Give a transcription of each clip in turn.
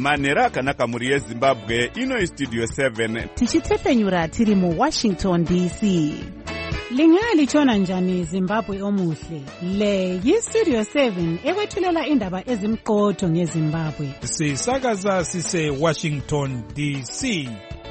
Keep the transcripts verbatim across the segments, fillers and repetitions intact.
Manhero akanaka muri yeZimbabwe, ino Studio seven. Tichitefenyura tiri mu Washington D C. Lingalitshona njani Zimbabwe omuhle? Le yiStudio seven ekwethulela indaba ezimqotho ngeZimbabwe. Sisakaza sise Washington D C.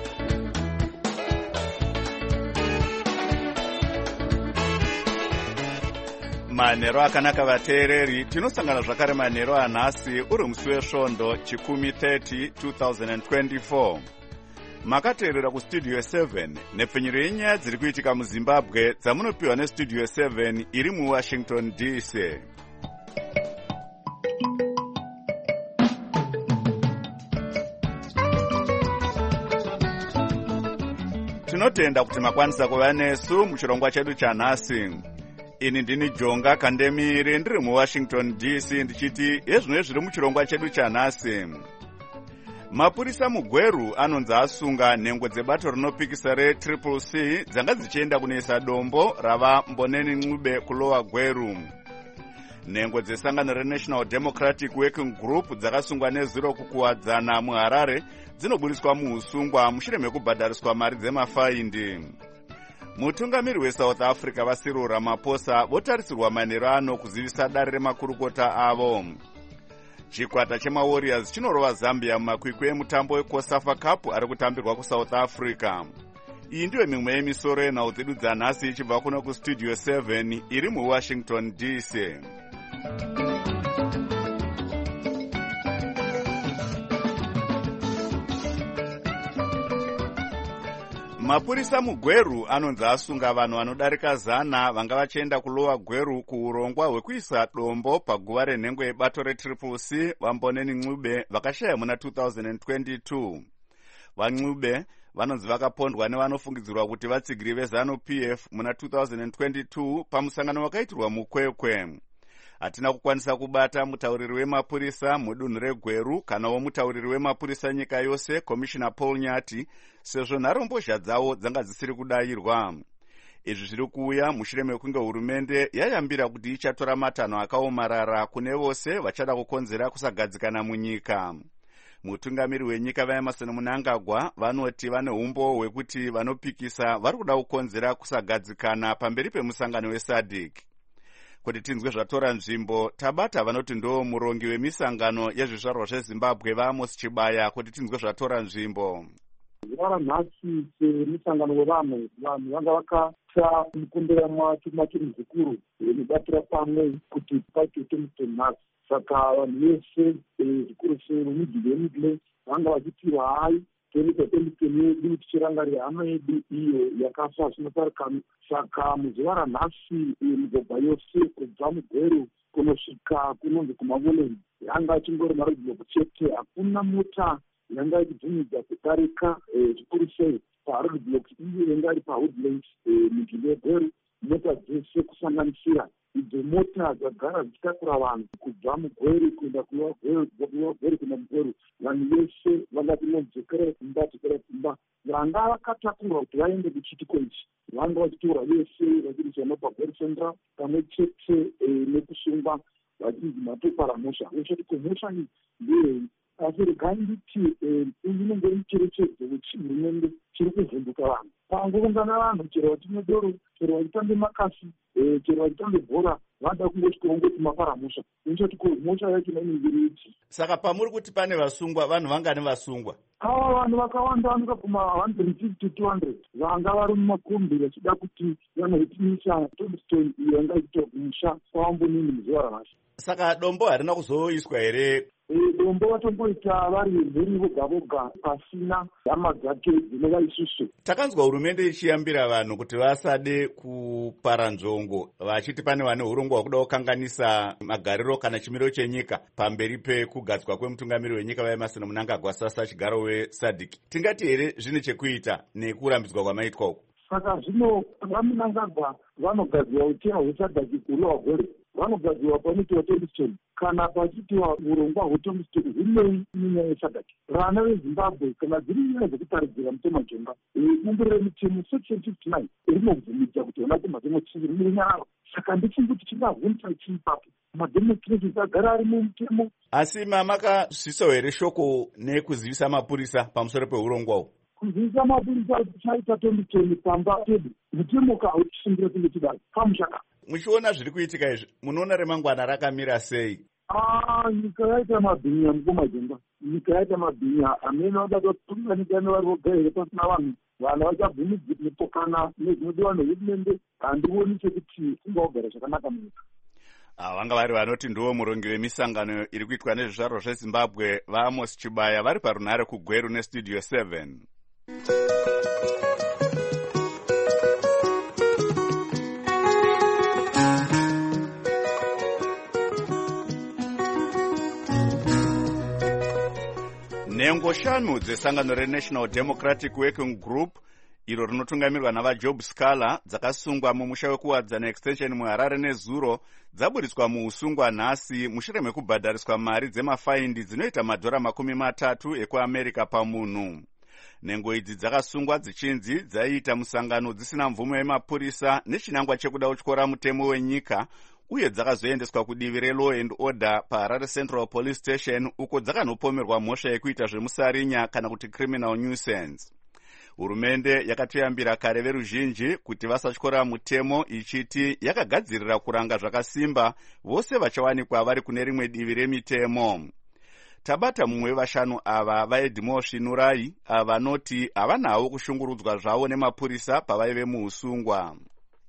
Manhero akanaka vateereri, tinosangana zvakare manhero anhasi uri musi wesvondo chikumi thirty twenty twenty-four. Makateerera kuStudio seven nepfenyuro yenyaya dziri kuitika muZimbabwe dzamunopiwa neStudio seven iri muWashington D C. Tinotenda kuti makwanisa kuva nesu muchirongwa chedu chanhasi. Ini ndini Jonga Kandemire ndiri muWashington D C ndichiti ezvino zviri muchirongwa chedu chanhasi. Mapurisa mugweru anonzi asunga nhengo dzebato rinopikisa retriple C dzanga dzichienda kunoisa dombo rava Mboneni Ncube kulowa Gweru. Nhengo dzesangano reNational Democratic Working Group dzakasungwa nezuro kukuwadzana muHarare dzinobudiswa muusungwa mushure mekubhadhariswa mari dzemafaindi. Mutungamiri weSouth Africa vaCyril Ramaphosa votarisirwa manhero ano kuzivisa dare remakurukota avo. Chikwata chemaWarriors chinorova Zambia mumakwikwi emutambo weCosafa Cup ari kutambirwa kuSouth Africa. Iyi ndiyo mimwe yemisoro yenhau dzedu dzanhasi ichibva kuno kuStudio seven iri muWashington D C. Mapurisa mugweru anonzi asunga vanhu vanodarika zana vanga vachienda kulowa Gweru kuurongwa hwekuisa dombo paguva renhengo yebato retriple C vaMboneni Ncube vakashaya muna two thousand twenty-two. VaNcube vanonzi vakapondwa nevanofungidzirwa kuti vatsigiri veZanu-P F muna two thousand twenty-two pamusangano wakaitirwa muKwekwe. Hatina kukwanisa kubata mutauriri wemapurisa mudunhu reGweru kanawo mutauriri wemapurisa nyika yose Commissioner Paul Nyati sezvo nharombozha dzavo dzanga dzisiri kudayirwa. Izvi zviri kuuya mushure mekunge hurumende yayambira kuti ichatora matanho akaomarara kune vose vachada kukonzera kusagadzikana munyika. Mutungamiri wenyika vaEmmerson Mnangagwa vanoti vane umbo hwekuti vanopikisa vari kuda kukonzera kusagadzikana pamberi pemusangano weSADC. Kuti tinzwe zvatora nzvimbo, tabata vanoti ndo murongi wemisangano yezvizvarwa zveZimbabwe vaAmos Chibaya kuti tinzwe zvatora nzvimbo. Zvara nhasi semusangano wevanhu, vanhu vanga vakasa mukumbira machiri zvikuru nebatira pamwe kuti paite mutonhasi. Saka vanhu vese zvikuru semudzi wemidle vanga vachipiwa hai toita temutemo yedu tichirangarira hama yedu iyo yakafa zvinotarisana. Saka muzuva ranhasi migwagwa yose kubva muGweru kunosvika kunonzi kumaWoolens yanga achingori maroadblock chete. Hakuna mota yanga ichibvumidza kudarika zvikuru sei paroadblock iyo yanga iri paWoodlands munzvimbo yeGweru. Mota dzese kusanganisira idzo mota dzagara dzichitakura vanhu kubva muGweru kuenda kulowa Gweru kuenda muGweru. Vanhu vese vanga tinodzokerai kumba dzokera kumba. Vanga vakatakurwa kuti vaende kuchitiko ichi vanga vachitorwa vese vachiiswa nopagweru central pamwe chete nekusungwa vachinzi matopara mhosva. Vechati kumhosva iyi ndeyei? Asi regai nditi inenge mucherechedzo wechihurumende chiri kuvhunduka vanhu. Pangoungana vanhu chero vatinodoro, chero vachitambe makasi, chero vachitambe bhora, vada kungosvika kungoti mapara mhosva. Vechati kumhosva yacho inenge ichi. Saka pamuri kuti pane vasungwa, vanhu vangani vasungwa? Ava vanhu vakawanda vanoka kuma one fifty to two hundred vanga vari mumakombi vachida kuti vanohitimisa tombstone iyo yanga ichiitwa kumusha kwaVamboneni muzuva ranhasi. Saka dombo harina kuzoiswa here? Dombo vatomboita vari mhuri voga voga pasina hama dzake dzinova isusu. Takanzwa hurumende ichiyambira vanhu kuti vasade kupara nzvongo vachiti pane vane urongwa hwekuda kukanganisa magariro kana chimiro chenyika pamberi pekugadzwa kwemutungamiri wenyika vaEmmerson Mnangagwa sasa chigaro weSADC. Tingati here zvine chekuita nekurambidzwa kwamaitwa uku? Saka zvino vaMnangagwa vanogadzirwa utera hweSADC kulowa Gweru, vanogadzirwa panoitiwa tombstone kana pachitiwa urongwa hwetombstone hunei munyaya yeSADC. Vana veZimbabwe kana dziri nyaya dzekutaridzira mutema Jonga bumbiro remutemo section fifty-nine rinobvumidza kuti vana temhatemo chiri munyaro. saka handifungi kuti chingavhunisa chii ipapo. Mademonstrations agara ari mumutemo. Asi mamakazvisawo here shoko nekuzivisa mapurisa pamusoro peurongwa uhu? Kuzivisa mapurisa chaita tonditoni pamba pedu mutemo kauchishingira kunge tidai pamushaka. Muchiona zviri kuitika izvi, munoona remangwana rakamira sei? Ah, nyika yaita mabhinya mukomajomba. Nyika yaita mabhinya amene wabata kutunganika nevari voga here pasina vanhu. Vanhu vachabvumidzipokana nezvinodiwa nehurumende. Handioni sekuti kungagara zvakanaka munyika. Vanga vari vanoti ndiwo murongi wemisangano iri kuitwa nezvizvarwa zveZimbabwe vaAmos Chibaya vari parunhare kuGweru nestudio seven. Nhengo shanu dzesangano reNational Democratic Working Group iro rinotungamirwa navaJob Scala dzakasungwa mumusha wekuwadzana extension muHarare nezuro dzaburitswa muusungwa nhasi mushure mekubhadhariswa mari dzemafaindi dzinoita madhora makumi matatu ekuAmerica pamunhu. Nhengo idzi dzakasungwa dzichinzi dzaiita musangano dzisina mvumo yemapurisa nechinangwa chekuda kutyora mutemo wenyika uye dzakazoendeswa kudivi reLaw and Order paHarare Central Police Station uko dzakanopomerwa mhosva yekuita zvemusarinya kana kuti criminal nuisance. Hurumende yakatoyambira kare veruzhinji kuti vasatyora mutemo ichiti yakagadzirira kuranga zvakasimba vose vachawanikwa vari kune rimwe divi remitemo. Tabata mumwe wevashanu ava vaEdmore Nurai vanoti havanawo kushungurudzwa zvavo nemapurisa pavaive muusungwa.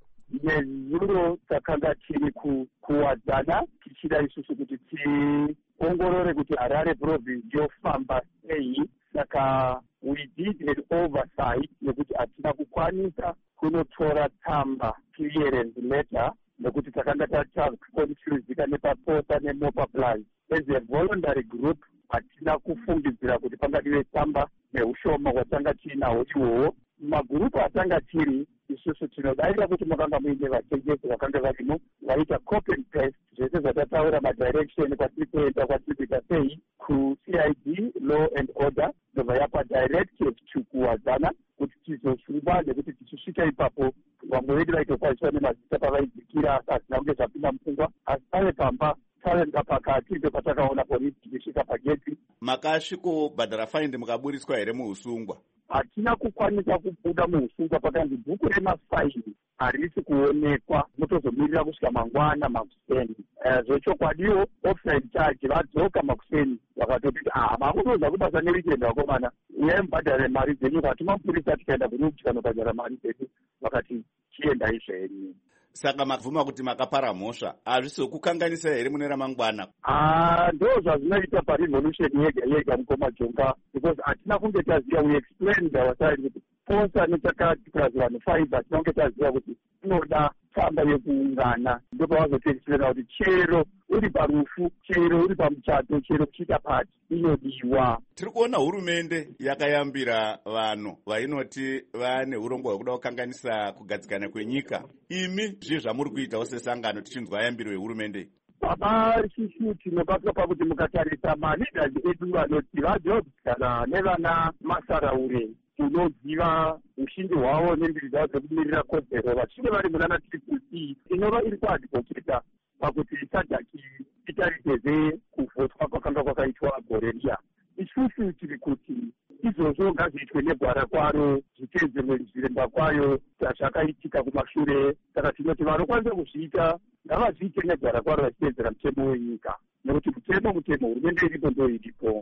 Nezuro takanga tiri kuwadzana tichida isusu kuti tiongorore kuti Harare province yofamba sei. Saka we did an oversight nekuti hatina kukwanisa kunotora tsamba clearance letter nekuti takanga takonfuzika nepapota nemopa plan. As a voluntary group hatina kufungidzira kuti pangadiwe tsamba neushoma hwatanga tiinawo iwowo. Magurupu atanga tiri isusu tinodaira kuti makanga muine vatengesi vakanga varimo vaita copy and paste zvese zvatataura madirection kwatiri kuenda kwatiri kuita sei kuC I D Law and Order ndobva yapa directive kuwadzana kuti tizosungwa nekuti tichisvika ipapo vamwe vedu vaitokwaniswa nemazita pavaidzikira asina kunge zvapinda mupfungwa asi pave pamba tavenga pakati ndopatakaona polisi tichisvika pageti. Makasvikobhadhara faindi mukaburitswa here muusungwa? Hatina kukwanisa kubuda muusungwa pakanzi bhuku remafaindi harisi kuonekwa motozomirira kusvika mangwana makuseni. Zvechokwadiwo officer in charge vadzoka makuseni vakatoti ah makutoza kubasa neweekend vakomana uyai mubhadhare mari dzenyu vatuma mapurisa tikaenda kune tikanobhadhara mari dzedu vakati chienda izveni. Saka mabvuma kuti makapara mhosva hazvisi kukanganisa here mune ramangwana? Ah, ndo zvazvinoita parevolution yega yega mukomajonga because hatina kunge taziva. We explained ourselves kuti posa netakati plus vanhu five hatina kunge taziva kuti inoda tsamba yekuungana. Ndipo vazotiexplaina kuti chero uri parufu, chero uri pamuchato, chero kuchiita pati inodiwa. Tiri kuona hurumende yakayambira vanhu vainoti vane urongwa hwekuda kukanganisa kugadzikana kwenyika. Imi zvii zvamuri kuitawo sesangano tichinzwa yambiro yehurumende? Baba sisi tinobatwa pakuti mukatarisa maleaders edu vanoti vaJobs kana nevana Masaraure unoziva ushindi hwavo nembiri dzavo dzekumirira kodzero vachinge vari munana triple C inova iri kuadvocata pakuti sadhaki itariteze kuvhotwa kwakanga kwakaitwa gore riya. Isusu tiri kuti izvozvo ngazviitwe negwara kwaro zviteedzerwe zviremba kwayo zvakaitika kumashure. Saka tinoti vanokwanisa kuzviita ngavazviite negwara kwaro vachiteedzera mutemo wenyika nekuti mutemo mutemo hurumende iripo ndo iripo.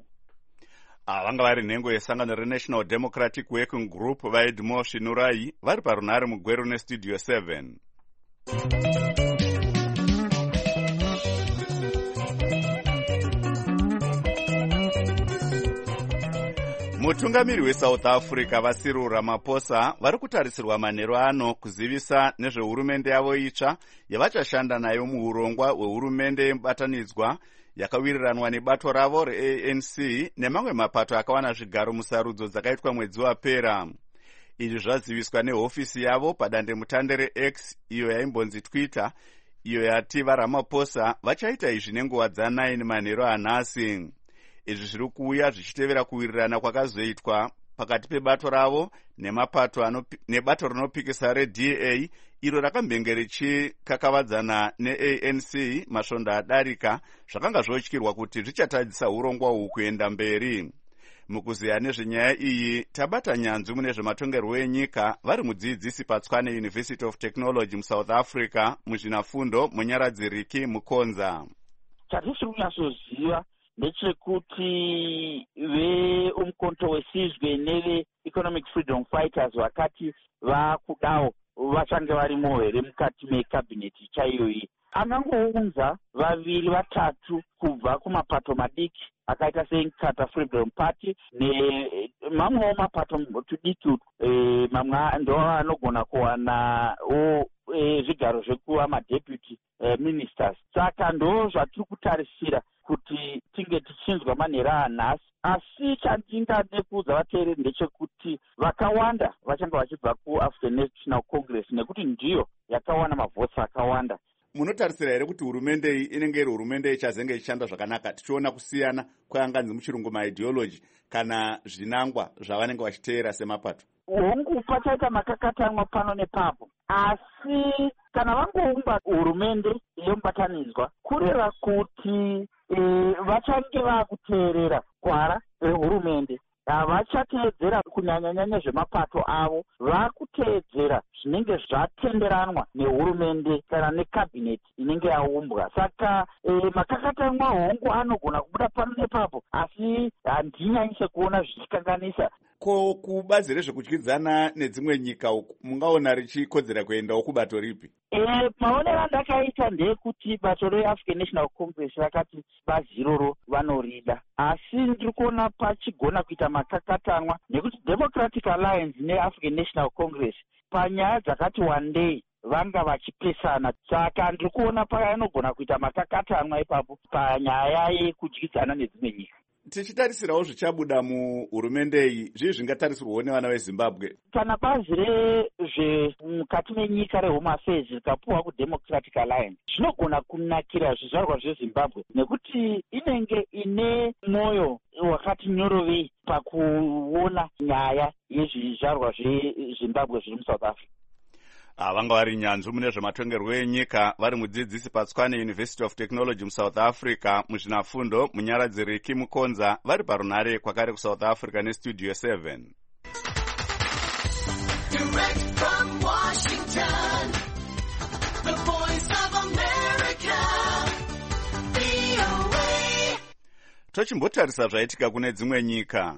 Vanga vari nhengo yesangano reNational Democratic Working Group vaEdmore Nurai vari parunhare muGweru nestudio seven. Mutungamiri weSouth Africa vaCyril Ramaphosa vari kutarisirwa manheru ano kuzivisa nezvehurumende yavo itsva yavachashanda nayo muurongwa hwehurumende yebatanidzwa yakawiriranwa nebato ravo reA N C nemamwe mapato akawana zvigaro musarudzo dzakaitwa mwedzi wapera. Izvi zvaziviswa nehofisi yavo padandemutande reX iyo yaimbonzi Twitter, iyo yati vaRamaphosa vachaita izvi nenguva dza9 manheru anhasi. Izvi zviri kuuya zvichitevera kuwirirana kwakazoitwa pakati pebato ravo nemapato nebato rinopikisa reD A iro rakambenge richikakavadzana neA N C masvondo adarika zvakanga zvotyirwa kuti zvichatadzisa urongwa uhu kuenda mberi. Mukuziya nezvenyaya iyi tabata nyanzvi mune zvematongerwo enyika vari mudzidzisi paTshwane University of Technology muSouth Africa muzvinafundo Munyaradzi Riki Mukonza. Chatiri kunyatsoziva ndechekuti veumkhonto wesizwe neve-economic freedom fighters vakati vakudawo vachange varimo here mukati mekabhineti chaiyoyi. Angangounza vaviri vatatu kubva kumapato madiki akaita seNkatha Freedom Party nemamwewo mapato tudiki e, mamwe ndo anogona kuwanawo e, zvigaro zvekuva madeputy e, ministers. Saka ndo zvatiri kutarisira kuti tinge tichinzwa manhero anhasi, asi chandingade kuudza vateereri ndechekuti vakawanda vachange vachibva kuAfrican National Congress nekuti ndiyo yakawana mavhotsi akawanda. Munotarisira here kuti hurumende iyi inenge iri hurumende ichazenge ichishanda zvakanaka tichiona kusiyana kwaanganzi muchirungu maideology kana zvinangwa zvavanenge vachiteera semapato? Hongu pachaita makakatanwa pano nepapo, asi kana vangoumba hurumende yomubatanidzwa kureva kuti e, vachange vakuteerera gwara rehurumende, havachateedzera kunyanyanyanya zvemapato avo, vakuteedzera zvinenge zvatenderanwa nehurumende kana nekabhineti inenge yaumbwa. Saka e, makakatanwa hongu anogona kubuda pano nepapo, asi handinyanyise kuona zvichikanganisa. Ko kubazi rezvekudyidzana nedzimwe nyika uku mungaona richikodzera kuendawo kubato ripi? E, maonero andakaita ndeyekuti bato reAfrican National Congress rakati bazi iroro vanorida, asi ndiri kuona pachigona kuita makakatanwa nekuti Democratic Alliance neAfrican National Congress panyaya dzakati wandei vanga vachipesana. Saka ndiri kuona paanogona kuita makakatanwa ipapo panyaya yekudyidzana nedzimwe nyika. Tichitarisirawo zvichabuda muhurumende iyi, zvii zvingatarisirwawo nevana veZimbabwe? Kana bazi rezvemukati menyika reHome Affairs rikapuwa kuDemocratic Alliance, zvinogona kunakira zvizvarwa zveZimbabwe nekuti inenge ine mwoyo wakati nyorovei pakuona nyaya yezvizvarwa zveZimbabwe zviri muSouth Africa. Vanga vari nyanzvi mune zvematongerwo enyika vari mudzidzisi paTshwane University of Technology muSouth Africa muzvinafundo Munyaradzi Riki Mukonza vari parunare kwakare kuSouth Africa nestudio seven. Direct from Washington, the voice of America, V O A. Tochimbotarisa zvaitika kune dzimwe nyika.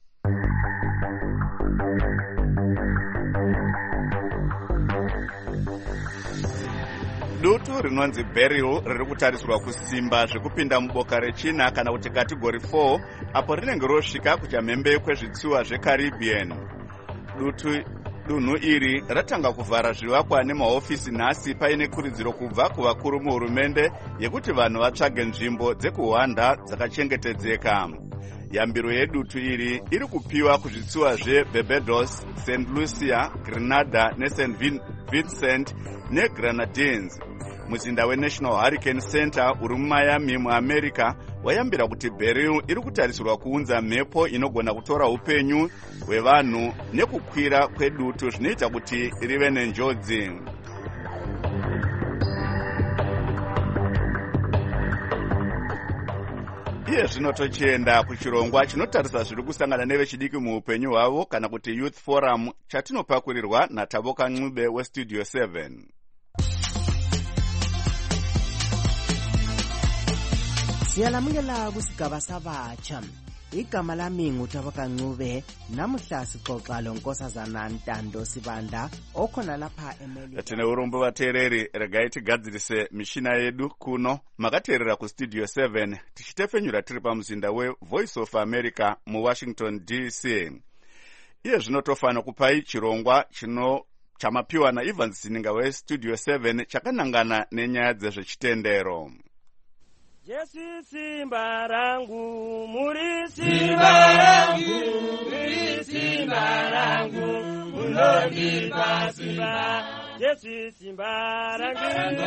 Dutu rinonzi Beryl riri kutarisirwa kusimba zvekupinda muboka rechina kana kuti kategori four apo rinenge rosvika kuchamhembe kwezvitsuwa zveCaribbean. Dutu dunhu iri ratanga kuvhara zvivakwa nemahofisi nhasi paine kuridziro kubva kuvakuru muhurumende yekuti vanhu vatsvage nzvimbo dzekuhwanda dzakachengetedzeka. Yambiro yedutu iri iri kupiwa kuzvitsuwa zveBarbados, Saint Lucia, Grenada neSaint Vincent neGrenadines. Muzinda weNational Hurricane Center uri muMiami muAmerica wayambira kuti Beryl iri kutarisirwa kuunza mhepo inogona kutora upenyu hwevanhu nekukwira kwedutu zvinoita kuti rive nenjodzi. Iye zvino tochienda kuchirongwa chinotarisa zviri kusangana nevechidiki muupenyu hwavo kana kuti Youth Forum chatinopakurirwa naTaboka Ncube westudio seven. Siyalamukela kusigaba sabatsha. Igama lami nguTaboka Ncube. Namuhla sixoxa lonkosazana Ntando Sibanda okhona lapha eMelika. Tine urombo vateereri, regai tigadzirise mishina yedu kuno makateerera kustudio seven tichitefenyura tiri pamuzinda weVoice of America muWashington D C. Iye zvinotofana kupai chirongwa chino chamapiwa naEvans Sininga westudio seven chakanangana nenyaya dzezvechitendero. Yesu simba rangu, muri simba rangu, muri simba rangu, unonipa simba. Jesu simba rangu,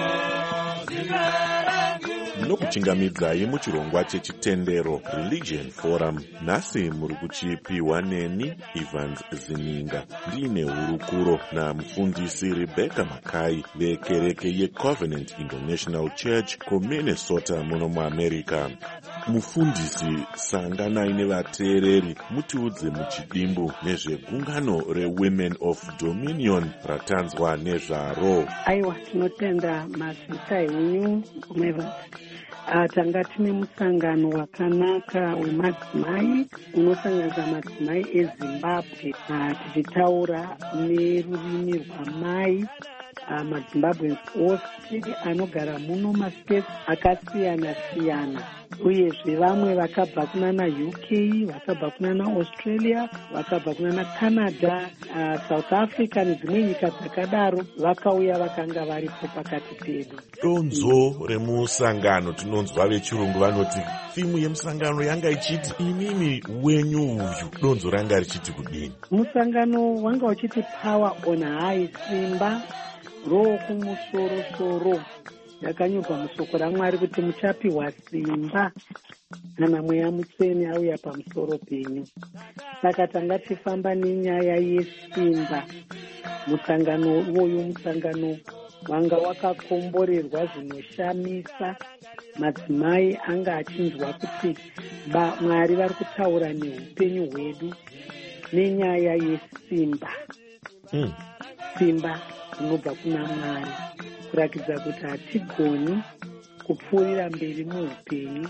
simba rangu. Nokuchingamidzai muchirongwa chechitendero Religion Forum. Nhasi muri kuchipiwa neni Evans Zininga. Ndine hurukuro namufundisi Rebecca Makai vekereke yeCovenant International Church kuMinnesota muno muAmerica. Mufundisi, sanganai nevateereri mutiudze muchidimbu nezvegungano reWomen of Dominion ratanzwa nezvaro. Aiwa, tinotenda mazita enyu kumeva. Uh, tanga tine musangano wakanaka wemadzimai unosanganisa madzimai eZimbabwe, uh, tichitaura nerurimi rwamai. Uh, maZimbabweans ose anogara muno mastates akasiyana siyana, uyezve vamwe vakabva kunana U K, vakabva kunana Australia, vakabva kunana Canada, uh, South Africa nedzimwe nyika dzakadaro vakauya vakanga varipo pakati pedu. Donzo remusangano tinonzwa vechirungu vanoti fimu yemusangano yanga ichiti inini wenyu uyu, donzo ranga richiti kudini? Musangano wanga uchiti power on high, simba roho kumusoro soro. Yakanyorwa musoko raMwari kuti muchapiwa simba kana mweya mutsvene auya pamusoro penyu. Saka tanga tichifamba nenyaya yesimba. Musangano uwoyu musangano wanga wakakomborerwa zvinoshamisa. Madzimai anga achinzwa kuti Mwari vari kutaura neupenyu hwedu nenyaya yesimba. Hmm. Simba inobva kuna Mwari, kurakidza kuti hatigoni kupfuurira mberi muupenyu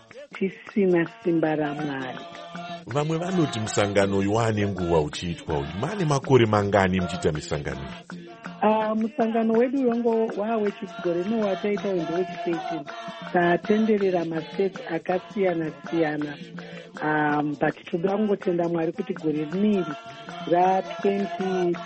tisina simba raMwari. Vamwe vanoti musangano uyu wane nguva uchiitwa uyu. Mane makore mangani muchiita misangano? Uh, musangano wedu wango wawechigore nowataita wendowechithirteen. Tatenderera mastates akasiyana siyana. Um, but toda kungotenda Mwari kuti gore riniri ra-twenty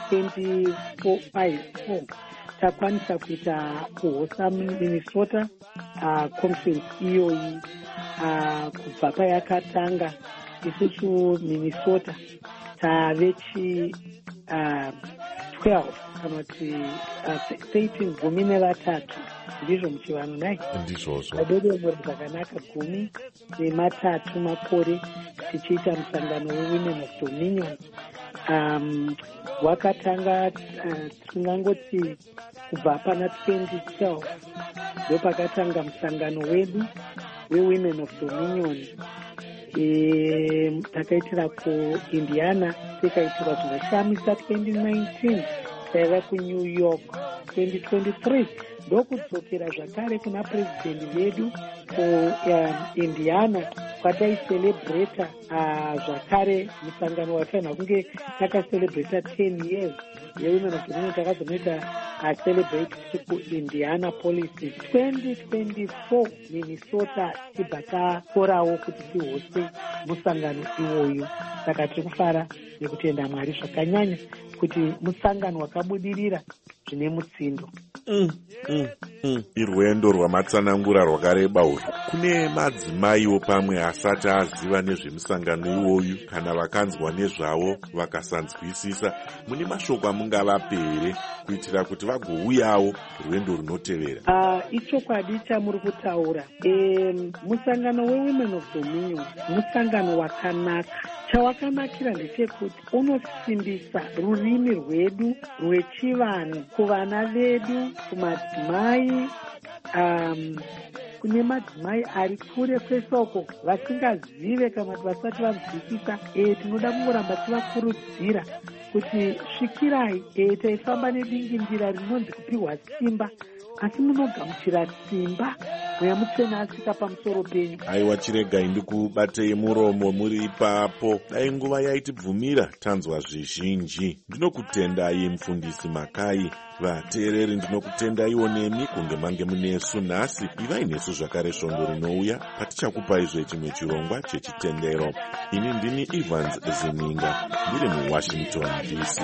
twenty-five takwanisa kuita kuhosa Minnesota uh, conference iyoyi. Uh, kubva payakatanga isusu Minnesota tavechi uh, twelve kana kuti thirteen, gumi nevatatu ndizvo muchivano nai ndizvozvo vadodomori zvakanaka gumi nematatu makore tichiita musangano weWomen of Dominion. Um, wakatanga uh, tingangoti kubva pana twenty twelve ndopakatanga musangano wedu weWomen of Dominion. E, takaitira kuIndiana, tikaitirwa zvinoshamisa twenty nineteen, taiva kuNew York twenty twenty-three, ndokudzokera zvakare kuna president vedu kuIndiana kwataicelebrata uh, zvakare musangano wataina kunge takacelebrata ten years yeWomen of Dominion. Takazonoita uh, celebrate kuIndianapolis twenty twenty-four. Minnesota tibva takorawo kuti tihose musangano iwoyu. Saka tiri kufara nekutenda Mwari zvakanyanya kuti musangano wakabudirira zvine mutsindo. Mm, mm, mm. Irwendo rwamatsanangura rwakareba urwu. Kune madzimaiwo pamwe asati aziva nezvemusangano iwoyu, kana vakanzwa nezvawo vakasanzwisisa. Mune mashoko amungavape here kuitira kuti vagouyawo rwendo runotevera? Uh, ichokwadi chamuri kutaura. E, musangano weWomen of Dominion musangano wakanaka. Chawakanakira ndechekuti unosimbisa rurimi rwedu rwechivanhu kuvana vedu, kumadzimai, um, kune madzimai ari kure kwesoko vasingazive kana kuti vasati vanzwisisa. E, tinoda kungoramba tivakurudzira kuti svikirai, e, taifamba nedingindira rinonzi kupiwa simba, asi munogamuchira simba mweya mutsvene asvika pamusoro penyu. Aiwa, chiregai ndikubatei muromo muri ipapo. Dai nguva yaitibvumira tanzwa zvizhinji. Ndinokutendai mufundisi Makai. Vateereri ndinokutendaiwo nemi kunge mange munesu nhasi. Ivai nesu zvakare svondo rinouya patichakupaizve chimwe chirongwa chechitendero. Ini ndini Evans Zininga, ndiri muWashington D C.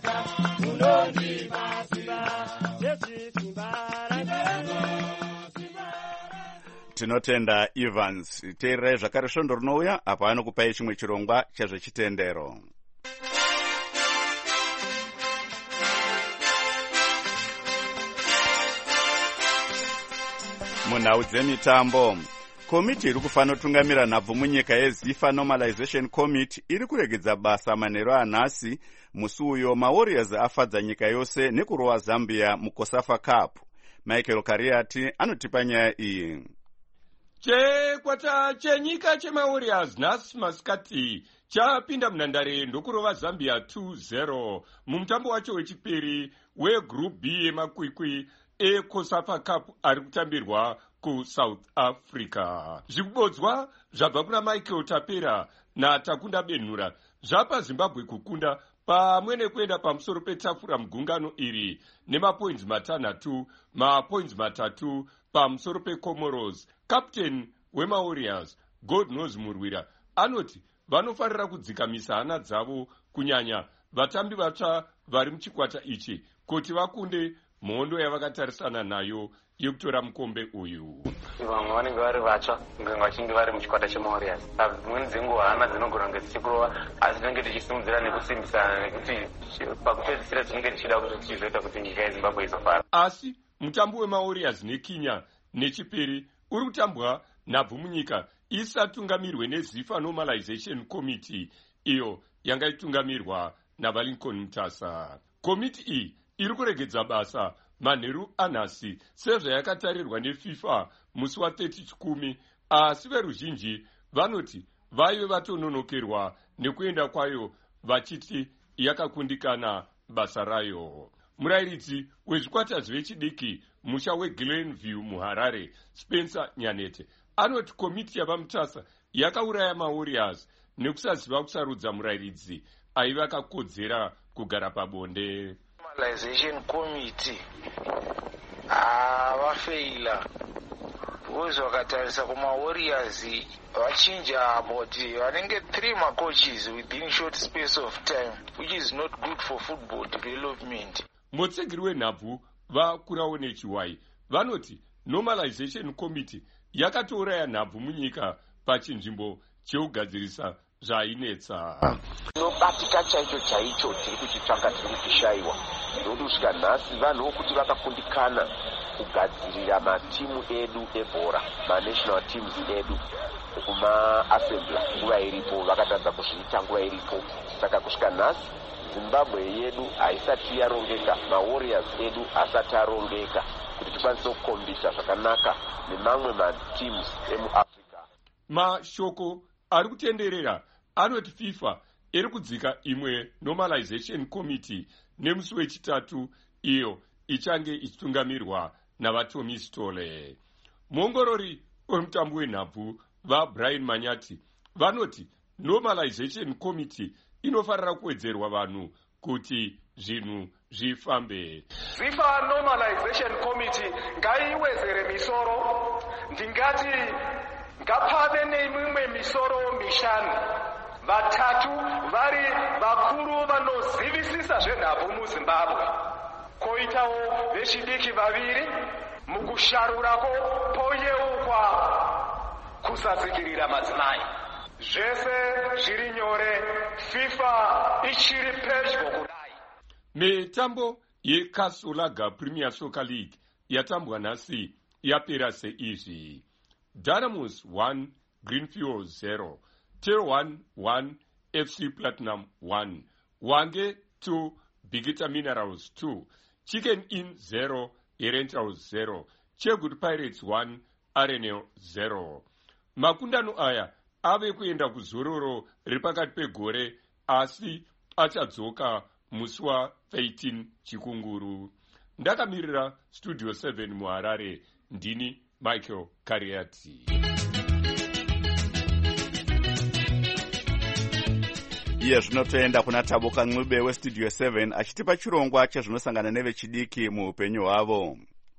Tinotenda Evans. Teererai zvakare svondo rinouya apa anokupai chimwe chirongwa chezvechitendero. munhau dzemitambo. Komiti iri kufanotungamira nhabvu munyika yeZIFA Normalization Committee iri kuregedza basa manheru anhasi. Musi uyo maWarriors afadza nyika yose nekurova Zambia muCOSAFA Cup. Michael Kariati anotipa nyaya iyi. Chekwata chenyika chemaWarriors nhasi masikati chapinda munhandare ndokurova Zambia two zero mumutambo wacho wechipiri weGroup B yemakwikwi eCOSAFA Cup ari kutambirwa kuSouth Africa. Zvikubodzwa zvabva kuna Michael Tapera naTakunda Benhura zvapa Zimbabwe kukunda pamwe nekuenda pamusoro petafura mugungano iri nemapoints matanhatu, mapoints matatu pamusoro peComoros. Captain wemaWarriors Godnose Murwira anoti vanofanira kudzikamisa hana dzavo kunyanya vatambi vatsva vari muchikwata ichi kuti vakunde mhondo yavakatarisana nayo yekutora mukombe uyu. Vamwe vanenge vari vatsva kunge vachinge vari muchikwata chemaWarriors. Dzimweni dzenguva hana dzinogona kunge dzichikurova asi tinenge tichisimudzira nekusimbisana nekuti pakupedzisira tinenge tichida kuti tichizoita kuti nyika yeZimbabwe izofara. Asi mutambo wemaWarriors neKenya nechipiri uri kutambwa nhabvu munyika isatungamirwe neZIFA Normalization Committee iyo yanga itungamirwa naValincoln Mutasa. Komiti iyi iri kuregedza basa manheru anhasi sezvayakatarirwa neFIFA musi wa30 chikumi, asi veruzhinji vanoti vaive vatononokerwa nekuenda kwayo vachiti yakakundikana basa rayo. Murayiridzi wezvikwata zvechidiki musha weGlenview muHarare Spencer Nyanete anoti komiti yavaMutasa yakauraya maWarriors nekusaziva kusarudza murayiridzi aiva akakodzera kugara pabonde. Normalization Committee avafeila uzi vakatarisa kumaWarriors vachinja about vanenge three macoaches within short space of time, which is not good for football development. Mutsegiri wenhabvu vaKurawo Nechiwai vanoti Normalization Committee yakatouraya nhabvu munyika pachinzvimbo cheugadzirisa zvainetsa. Tinobatika chaicho chaicho tiri kuchitsvaka tiri kuchishaiwa ndokuti kusvika nhasi vanhu vokuti vakakundikana kugadzirira matimu edu ebhora, manational teams edu kumaasembla nguva iripo, vakatadza kuzviita nguva iripo. Saka kusvika nhasi Zimbabwe yedu haisati yarongeka, maWarriors edu asati arongeka kuti tikwanise kukombisa zvakanaka nemamwe matimu emuAfrica. Mashoko ari kutenderera anoti FIFA iri kudzika imwe Normalization Committee nemusi wechitatu iyo ichange ichitungamirwa navaTommy Stole. Muongorori wemutambo wenhabvu vaBrian Manyati vanoti Normalization Committee inofarira kuwedzerwa vanhu kuti zvinhu zvifambe. ZIFA Normalization Committee ngaiwedzere misoro, ndingati ngapave neimwe misoro mishanu, vatatu vari vakuru vanozivisisa zvenhabvu muZimbabwe, koitawo vechidiki vaviri, mukusharurako poyeukwa kusatsikirira madzimai. Zvese zviri nyore, FIFA ichiri pedyo kudai. Mitambo yeKasolaga Premier Soccer League yatambwa nhasi yapera seizvi: Dynamos one, Greenfield zero, Tel one one, F C Platinum one, Wange two, Bigita Minerals two, Chicken Inn zero, Rentals zero, Chegud Pirates one, R N L zero. Makundano aya ave kuenda kuzororo ripakati pegore asi achadzoka musi wa13 chikunguru. Ndakamirira Studio seven muHarare, ndini Michael Kariati. Iye zvinotoenda kuna Tabuka Ncube weStudio seven achitipa chirongwa chezvinosangana nevechidiki muupenyu hwavo.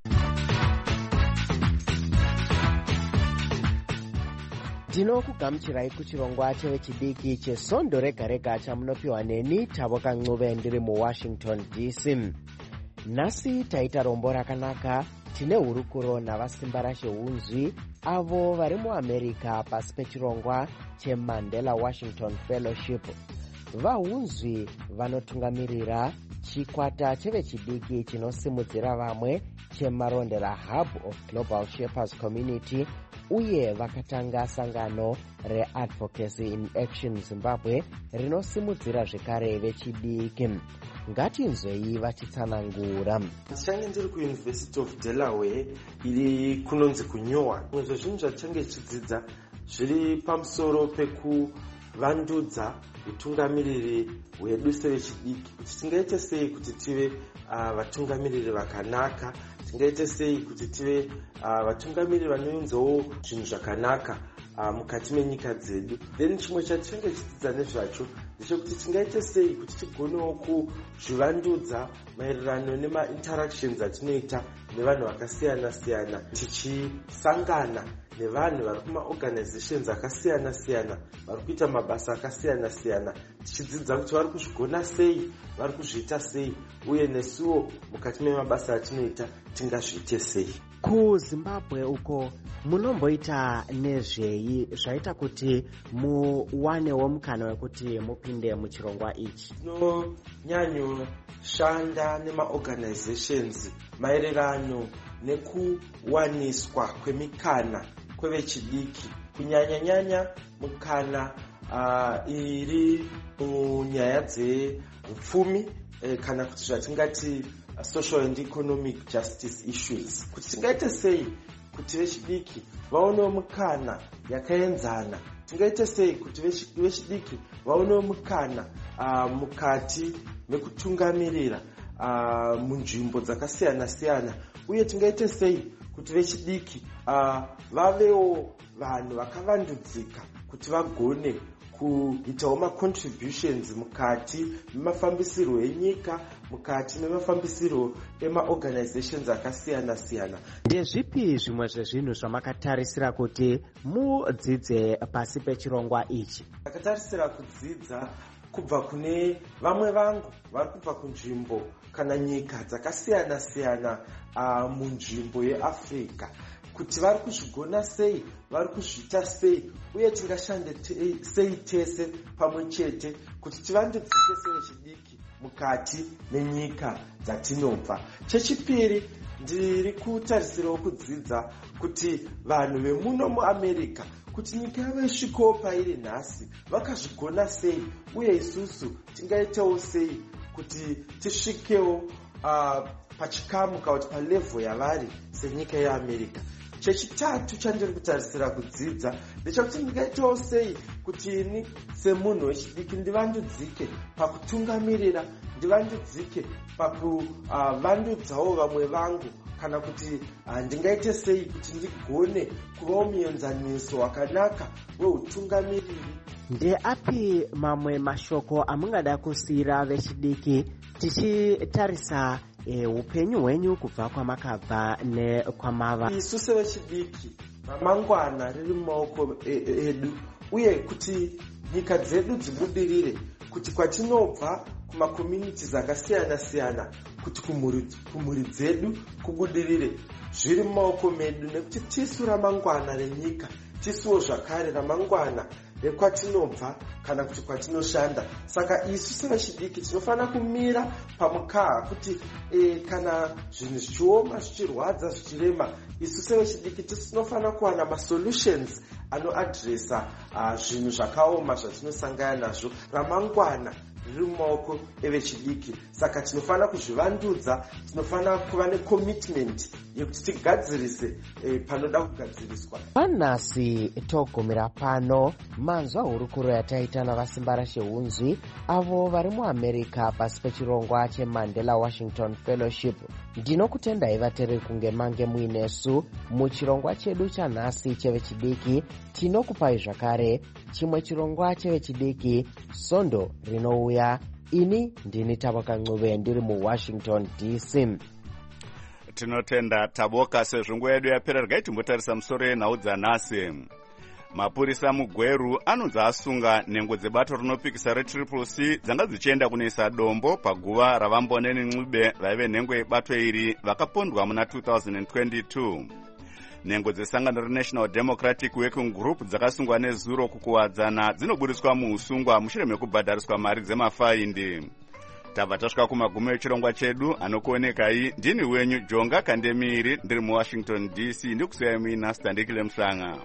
Ndinokugamuchirai kuchirongwa chevechidiki chesondo rega rega chamunopiwa neni Tabuka Ncube ndiri muWashington D C. Nhasi taita rombo rakanaka. Tine hurukuro navasimba rasheunzwi avo vari muAmerica pasi pechirongwa cheMandela Washington Fellowship. Vahunzwi vanotungamirira chikwata chevechidiki chinosimudzira vamwe chemarondera hub of global shapers community uye vakatanga sangano readvocacy in action zimbabwe rinosimudzira zvekare vechidiki. Ngatinzwei vachitsanangura. Ndichange ndiri kuuniversity of delaware iri kunonzi kunyowa. Zvimwe zvezvinhu zvachange chidzidza zviri pamusoro pekuvandudza utungamiriri hwedu sevechidiki, kuti tingaite sei kuti tive uh, vatungamiriri vakanaka, tingaite sei kuti tive uh, vatungamiriri vanounzawo zvinhu zvakanaka uh, mukati menyika dzedu. Then chimwe chatichange chidzidza nezvacho ndechekuti tingaite sei kuti tigonewo kuzvivandudza maererano nemainteractions atinoita nevanhu vakasiyana siyana, tichisangana nevanhu vari kumaorganizations akasiyana siyana vari kuita mabasa akasiyana siyana, tichidzidza kuti vari kuzvigona sei, vari kuzviita sei, uye nesuwo mukati memabasa atinoita tingazviite sei. KuZimbabwe uko munomboita nezvei zvaita kuti muwanewo mukana wekuti mupinde muchirongwa ichi? Tinonyanyoshanda nemaorganizations maererano nekuwaniswa kwemikana kwevechidiki, kunyanya-nyanya mukana uh, iri munyaya dzepfumi eh, kana kuti zvatingati social and economic justice issues. Kuti tingaite sei kuti vechidiki vaonewo mukana yakaenzana, tingaite sei kuti vechidiki vaonewo mukana uh, mukati mekutungamirira uh, munzvimbo dzakasiyana siyana, uye tingaite sei kuti vechidiki uh, vavewo vanhu vakavandudzika kuti vagone kuitawo macontributions mukati memafambisiro enyika, mukati memafambisiro emaorganizations akasiyana siyana. Ndezvipi zvimwe zvezvinhu zvamakatarisira kuti mudzidze pasi pechirongwa ichi? Takatarisira kudzidza kubva kune vamwe vangu vari kubva kunzvimbo kana nyika dzakasiyana siyana uh, munzvimbo yeAfrica, kuti vari kuzvigona sei, vari kuzviita sei, uye tingashande te, sei tese pamwe chete kuti tivandudzike sevechidiki mukati menyika dzatinobva. Chechipiri, ndiri kutarisirawo kudzidza kuti vanhu vemuno muAmerica kuti nyika yavo isvikewo pairi nhasi vakazvigona sei, uye isusu tingaitewo sei kuti tisvikewo uh, pachikamu kana kuti palevho yavari senyika yeAmerica. Chechitatu chandiri kutarisira kudzidza ndechekuti ndingaitawo sei kuti ini semunhu wechidiki ndivandudzike pakutungamirira, ndivandudzike pakuvandudzawo uh, vamwe vangu, kana kuti uh, ndingaite sei kuti ndigone kuvawo muenzaniso wakanaka weutungamiriri. Ndeapi mamwe mashoko amungada kusiyira vechidiki tichitarisa E, upenyu hwenyu kubva kwamakabva nekwamava? Isu sevechidiki ramangwana riri mumaoko edu, uye kuti nyika dzedu dzibudirire, kuti kwatinobva kumakommunities akasiyana siyana, kuti kumhuri dzedu kubudirire, zviri mumaoko medu, nekuti tisu ramangwana renyika, tisuwo zvakare ramangwana rekwatinobva kana kuti kwatinoshanda. Saka isu sevechidiki tinofanira kumira pamukaha kuti e, kana zvinhu zvichioma, zvichirwadza, zvichirema, isu sevechidiki tinofanira kuwana masolutions anoadresa uh, zvinhu zvakaoma zvatinosangana nazvo. Ramangwana riri mumaoko evechidiki, saka tinofanira kuzvivandudza, tinofanira kuva necommitment yekuti tigadzirise eh, panoda kugadziriswa. Panhasi togumira pano manzwa hurukuro yataita navasimba rasheunzwi avo vari muAmerica pasi pechirongwa cheMandela Washington Fellowship. Ndinokutendai vateereri kunge mange muinesu muchirongwa chedu chanhasi chevechidiki. Tinokupai zvakare chimwe chirongwa chevechidiki Sondo rinouya. Ini ndini Taboka Ncube ndiri muWashington D C. Tinotenda Taboka, sezvo nguva yedu yapera. Regai timbotarisa musoro yenhau dzanhasi. Mapurisa muGweru anonzi asunga nhengo dzebato rinopikisa retriple C dzanga dzichienda kunoisa dombo paguva ravamboneni Ncube vaive nhengo yebato iri vakapondwa muna two thousand twenty-two. Nhengo dzesangano reNational Democratic Working Group dzakasungwa nezuro kukuwadzana dzinobudiswa muusungwa mushure mekubhadhariswa mari dzemafaindi. tabva tasvika kumagumo echirongwa chedu. Anokuonekai ndini wenyu Jonga Kandemiri, ndiri muwashington D C, ndikusiyai muina Standikile Mhlanga.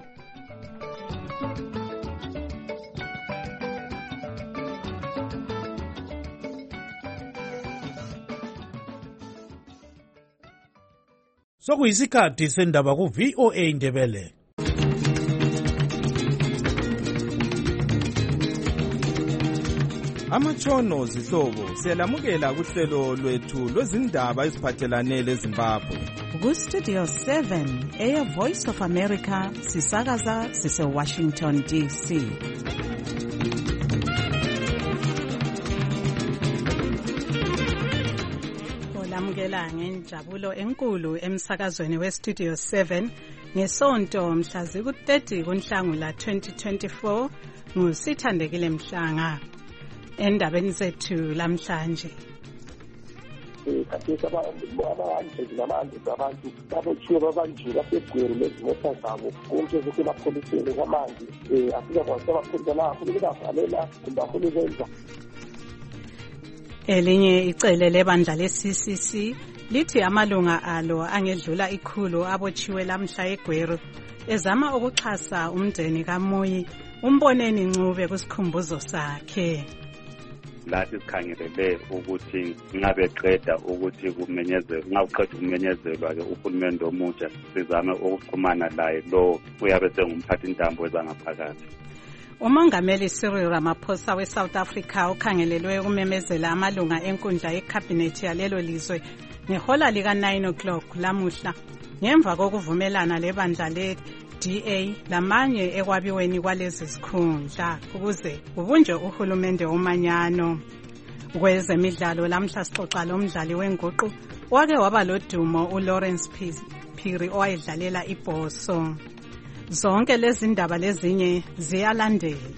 Sokuyisikhathi sendaba ku V O A Ndebele. Amatshono zihlobo siyalamukela kuhlelo lwethu lwezindaba eziphathelane leZimbabwe. Ku Studio seven eya Voice of America sisakaza sise Washington D C. Olamukela ngenjabulo enkulu emsakazweni we Studio seven ngesonto mhla ziku thirty kuNhlangula twenty twenty-four nguSithandekile Mhlanga. Endabeni zethu lamhlanje kathesi abahanje namanje abantu babotshiwe babanjiwe basegweru lezimota zabo konke kusemapholiseni kwamanje um afika kwasabapholisa la afuna ukubavalela kumbe afuna ukwenza. Elinye icele lebandla le-C C C lithi amalunga alo angedlula ikhulu abotshiwe lamhla eGweru ezama ukuxhasa umndeni kaMuyi umboneni Ncube kusikhumbuzo sakhe. Lathi sikhangelele ukuthi ngabe qeda ukuthi kumenyezelwe ngawuqeda ukumenyezelwa ke uhulumende omutsha sizame ukuxhumana laye lo uyabe sengumphathi intambo ezangaphakathi. Umongameli Cyril Ramaphosa we-South Africa ukhangelelwe ukumemezela amalunga enkundla yekhabhinethi yalelo lizwe ngehola lika nine o'clock lamuhla ngemva kokuvumelana lebandla le-D A lamanye ekwabiweni kwalezi zikhundla ukuze kubunjwe uhulumende womanyano. Kwezemidlalo lamhla sixoxa lomdlali wenguqu wake waba lodumo uLawrence Phiri owayedlalela iBhoso. Zonke lezi ndaba lezinye ziyalandela.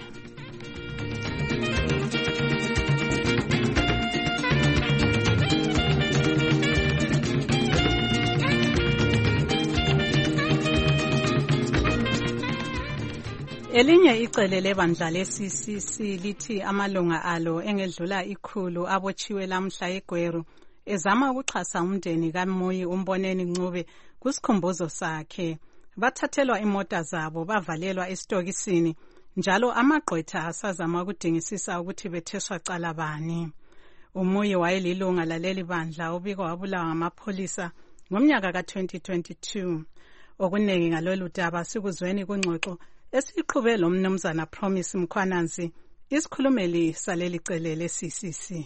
Elinye icele lebandla le-C C C lithi amalunga alo engedlula ikhulu abotshiwe lamhla eGweru ezama ukuxhasa umndeni kaMuyi umboneni Ncube kusikhumbuzo sakhe. Bathathelwa imota zabo bavalelwa esitokisini njalo amagqwetha asazama ukudingisisa ukuthi betheswa cala bani. Umuyi wayelilunga laleli bandla ubiko wabulawa ngamapholisa ngomnyaka ka twenty twenty-two. Okunengi ngalolu daba sikuzweni kungxoxo esiqhube lo mnumzana Promise Mkhwananzi isikhulumeli saleli cele le-C C C.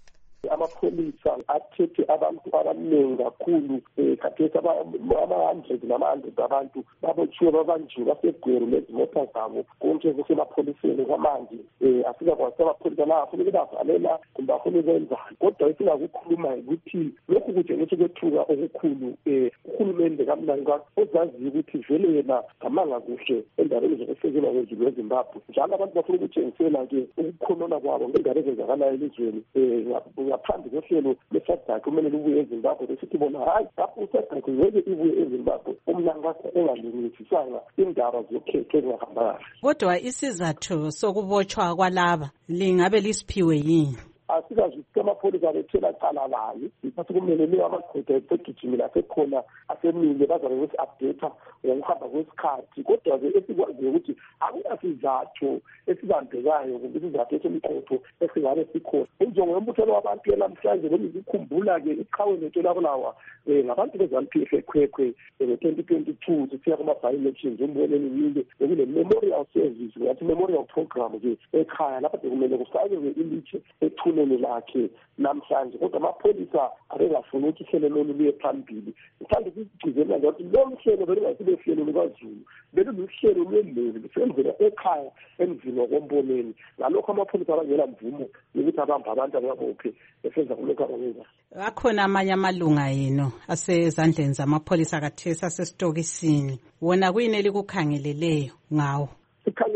Amapholisa athethe abantu abaningi kakhulu kathesi ama-hundred nama-hundred abantu babotshiwe babanjiwe basegweru lezimota zabo konke kusemapholiseni kwamanje um afika kwasabapholisa la afuna ukubavalela kumbe afuna ukwenzani. Kodwa esingakukhuluma ukuthi lokhu kutshengisa ukwethuka okukhulu um uhulumende kamnangagwa ozaziyo ukuthi vele yena ngamanga kuhle endabeni zokusekelwa kwezulu eZimbabwe njalo abantu bafuna ukutshengisela-ke ukukhonona kwabo ngendaba ezenzakalayo elizweni um ngaphambi kohlelo lesadaki kumele lubuye eZimbabwe besithi bona hayi lapho usadaki ngeke ibuye eZimbabwe umnangagwa engalungisisanga indaba zokhetho ezingahamba kahle. Kodwa isizathu sokubotshwa kwalaba lingabe lisiphiwe yini? Asikazi amapholisa bethela cala layo bathi kumele leyo amagqwetha esegijimile asekhona asemile bazabe besi-updatha ngokuhamba kwesikhathi. Kodwa-ke esikwaziyo ukuthi akunasizathu esibambekayo kumbe isizathu esemqotho esingabe sikhona. Injongo yombuthano wabantu yanamhlanje bengizikhumbula-ke iqhawe lethu labulawa um ngabantu be-ZANU P F ekhwekhwe ngo-twenty twenty-two sisiya kuma-by-elections umboneni Ncube bekune-memorial service ngathi memorial program-ke ekhaya lapha bekumele kufake-ke ilitshe ethuneni lakhe namhlanje. Kodwa amapholisa abengafuni ukuthi ihlelo lolu luye phambili. Mhlawumbe kugcizelela ngokuthi lo mhlelo belungasibe hlelo lukaZulu beluluhlelo lwendlela lusenzela ekhaya emzini wakomboneni. Ngalokho amapholisa abangela mvumo yokuthi abamba abantu ababophe esenza kulokhu abakwenzayo. Akhona amanye amalunga yenu asezandleni zamapholisa kathesi asesitokisini wona kuyini elikukhangeleleyo ngawo? Sikhangelele ukuthi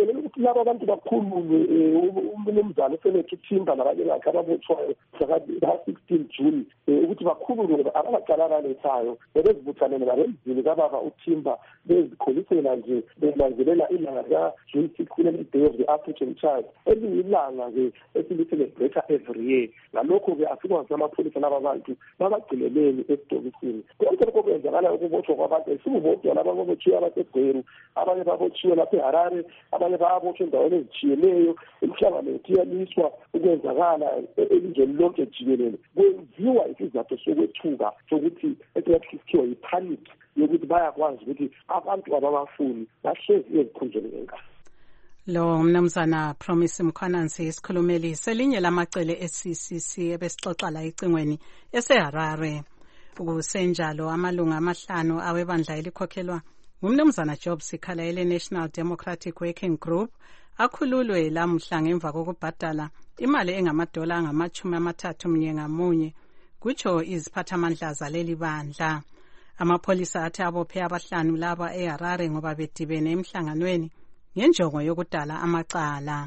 laba abantu bakhululwe umnumzana uFelix Thimba nabanye bakhe ababotshwayo ngaka-sixteen June ukuthi bakhululwe abaqala lethayo bezibuthanele nabemzini kababa uThimba bezikholisela nje belandelela ilanga lika-June sixth kuleli Day of the African Child eliyilanga ke esili-celebrate every year. Ngalokho-ke asikwazi amapholisa laba bantu babagcineleni esitokisini. Konke lokho kwenzakala ukubotshwa kwabantu ayisibubodwa laba babotshiwe abaseGweru, abanye babotshiwe lapha eHarare, abanye babotshwe endaweni ezitshiyeneyo. Imihlangano iyaliswa ukwenzakala elizweni lonke jikelele. Kwenziwa isizathu sokwethuka sokuthi esingathi kuthiwa yi-panic yokuthi bayakwazi ukuthi abantu ababafuni bahlezi ezikhundleni ngenkani. Lo mnumzana Promise Mkhwananzi isikhulumeli selinye lamacele e-C C C ebesixoxa la ecingweni eseHarare. Kusenjalo amalunga amahlanu awebandla elikhokhelwa ngumnumzana Job Sikhala ele National Democratic Working Group akhululwe lamhla ngemva kokubhadala imali engamadola angamachumi amathathu munye ngamunye kutsho iziphathamandla zaleli bandla. Amapholisa athi abophe abahlanu laba eHarare ngoba bedibene emhlanganweni ngenjongo yokudala amacala.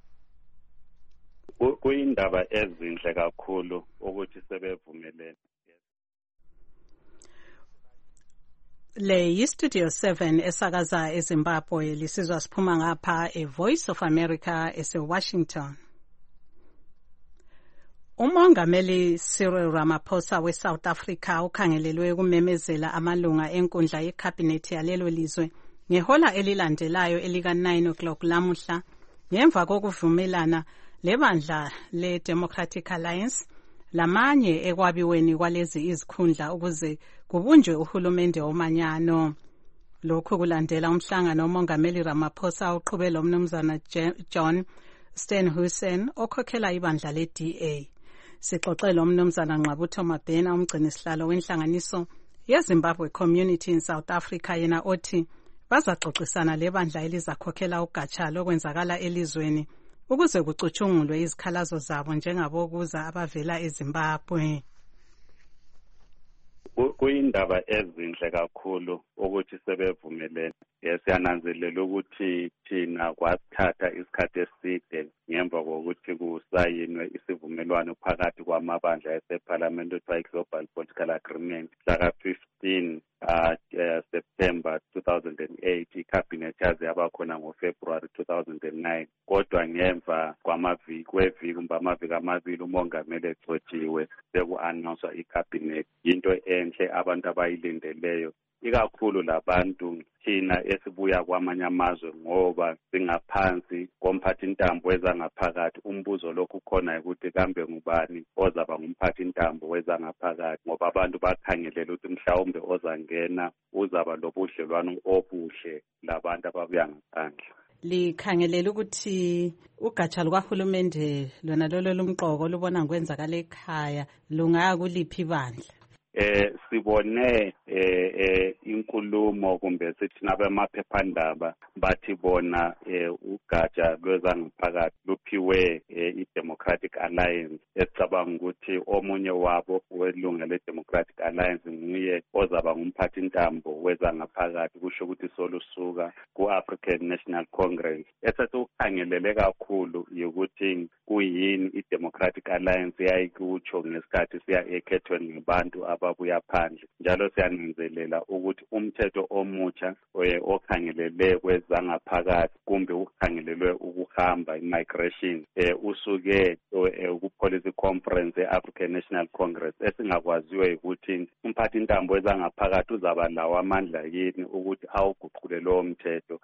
Kuyindaba ezinhle kakhulu ukuthi sebevumelene. Le yi-Studio seven esakaza eZimbabwe lisizwa siphuma ngapha e-Voice of America ese-Washington. Umongameli Cyril Ramaphosa we-South Africa ukhangelelwe ukumemezela amalunga enkundla yekhabhinethi yalelo lizwe ngehola elilandelayo elika-nine o'clock lamuhla ngemva kokuvumelana lebandla le-Democratic Alliance lamanye ekwabiweni kwalezi izikhundla ukuze kubunjwe uhulumende omanyano. Lokhu kulandela umhlangano umongameli Ramaphosa uqhubela umnumzana John Steenhuisen okhokhela ibandla le-D A. Sixoxela umnumzana Nqabutho Mabhena umgcini sihlalo wenhlanganiso yeZimbabwe Community in South Africa yena othi bazaxoxisana lebandla elizakhokhela ugatsha lokwenzakala elizweni ukuze kucutshungulwe izikhalazo zabo njengabokuza abavela eZimbabwe. Kuyindaba ezinhle kakhulu ukuthi sebevumelene. Siyananzelela ukuthi thina kwasithatha isikhathi eside ngemva kokuthi kusayinwe isivumelwano phakathi kwamabandla eseParliament okuthiwa i-Global Political Agreement mhla fifteen uh, uh, September two thousand eight. I-Cabinet yaze yaba khona ngoFebruary two thousand nine. Kodwa ngemva kwamaviki kweviki kumbe amaviki amabili umongameli egcotshiwe seku-announcwa i-Cabinet. Yinto enhle abantu abayilindeleyo, ikakhulu labantu thina esibuya kwamanye amazwe ngoba singaphansi komphathintambo wezangaphakathi. Umbuzo lokhu khona ukuthi kambe ngubani ozaba ngumphathintambo wezangaphakathi, ngoba abantu bakhangelela ukuthi mhlawumbe ozangena uzaba lobudlelwano obuhle labantu ababuya ngaphandle. Likhangelela ukuthi ugatsha lukahulumende lona lolo lumqoko lubona ngokwenzakala ekhaya lungaya kuliphi bandla? Eh sibone eh, eh inkulumo kumbe sithi nabemaphephandaba bathi bona eh, ugatsha lwezangaphakathi luphiwe eh, i-Democratic Alliance. Esicabanga ukuthi omunye wabo welunga le-Democratic Alliance nguye ozaba ngumphathintambo wezangaphakathi, kusho ukuthi solusuka ku-African National Congress. Esathi ukhangelele kakhulu yokuthi kuyini i-Democratic Alliance yayikutsho ngesikhathi siya ekhethweni ngabantu ababuya phandle. Njalo siyananzelela ukuthi umthetho omutsha okhangelele kwezangaphakathi kumbe ukhangelelwe ukuhamba immigration eh usuke ku-policy conference e-African National Congress. Esingakwaziwe ukuthi umphathintambo wezangaphakathi uzaba lawo amandla yini ukuthi awuguqule lowo mthetho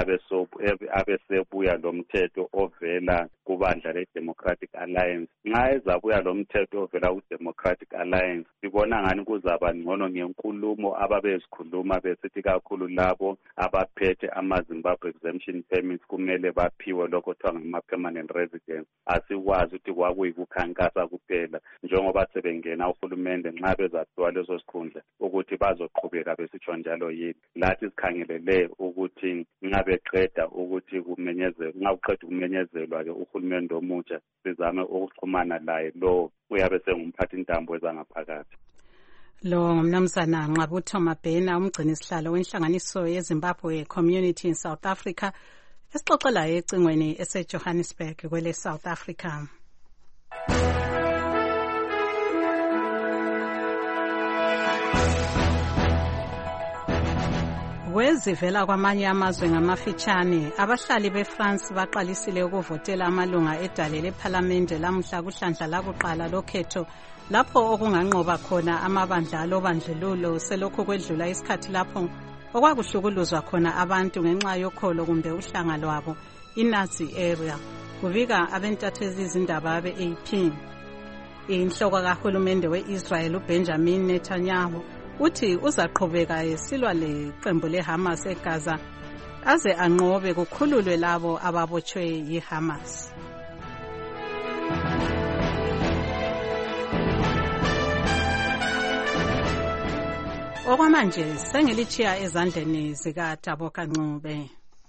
abesebuya lo mthetho ovela kubandla le-Democratic Alliance. Nxa ezabuya lo mthetho ovela ku-Democratic Alliance sibona ngani kuzaba ngcono ngenkulumo ababezikhuluma besithi kakhulu labo abaphethe ama-Zimbabwe exemption permits kumele baphiwe lokho kuthiwa ngama-permanent residence. Asikwazi ukuthi kwakuyikukhankasa kuphela njengoba sebengena uhulumende nxa bezaphiwa lezo sikhundla ukuthi bazoqhubeka besitsho njalo yini. Lathi sikhangelele ukuthi nxa beqeda ukuthi kumenyezelwe nxa kuqeda ukumenyezelwa-ke uhulumende omutsha sizame ukuxhumana laye lo uyabe sengumphathintambo wezangaphakathi. Lo ngumnumzana Nqabutho Mabhena umgcini sihlalo wenhlanganiso yeZimbabwe Community in South Africa Esixoxela ecingweni eseJohannesburg kwele South Africa. Wezivela kwamanye amazwe ngamafitshane, abahlali beFrance baqalisile ukuvotela amalunga edale lephalamende lamuhla kuhlandla lakuqala lokhetho lapho okunganqoba khona amabandla alobandlululo selokho kwedlula isikhathi lapho okwakuhlukuluzwa khona abantu ngenxa yokholo kumbe uhlanga lwabo iNazi area, kubika abentatheli izindaba be-A P. Inhloko kahulumende we-Israel uBenjamin Netanyahu uthi uzaqhubeka esilwa leqembu leHamas eGaza aze anqobe kukhululwe labo ababotshwe yiHamas. Okwamanje sengilichiya ezandleni zikaTaboka Ncube.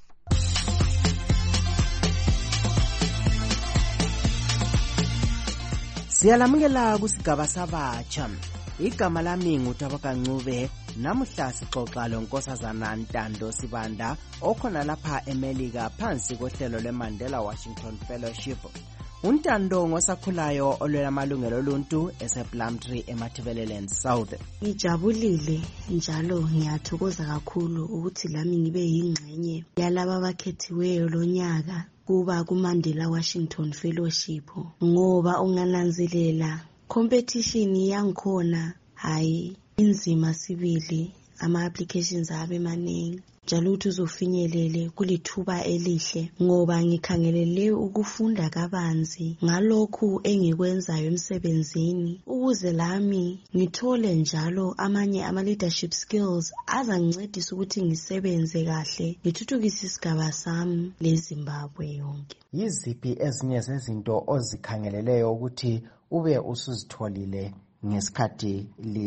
Siyalamukela kusigaba sabatsha. Igama lami nguTaboka Ncube. Namuhla sixoxa lonkosazana Ntando Sibanda okhona lapha eMelika phansi kohlelo leMandela Washington Fellowship. Untando ngosakhulayo olwela amalungelo oluntu esePlumtree eMatabeleland South. Ngijabulile njalo ngiyathokoza kakhulu ukuthi lami ngibe yingxenye yalabo abakhethiweyo lonyaka kuba kuMandela Washington Fellowship, ngoba ungananzelela competition yangikhona hayi inzima sibili, ama applications abe maningi njalo uthi uzofinyelele kulithuba elihle ngoba ngikhangelele ukufunda kabanzi ngalokhu engikwenzayo emsebenzini ukuze lami ngithole njalo amanye ama leadership skills azangincedisa ukuthi ngisebenze kahle ngithuthukise isigaba sami leZimbabwe yonke. Yiziphi ezinye zezinto ozikhangeleleyo ukuthi ube usuzitholile ngesikhathi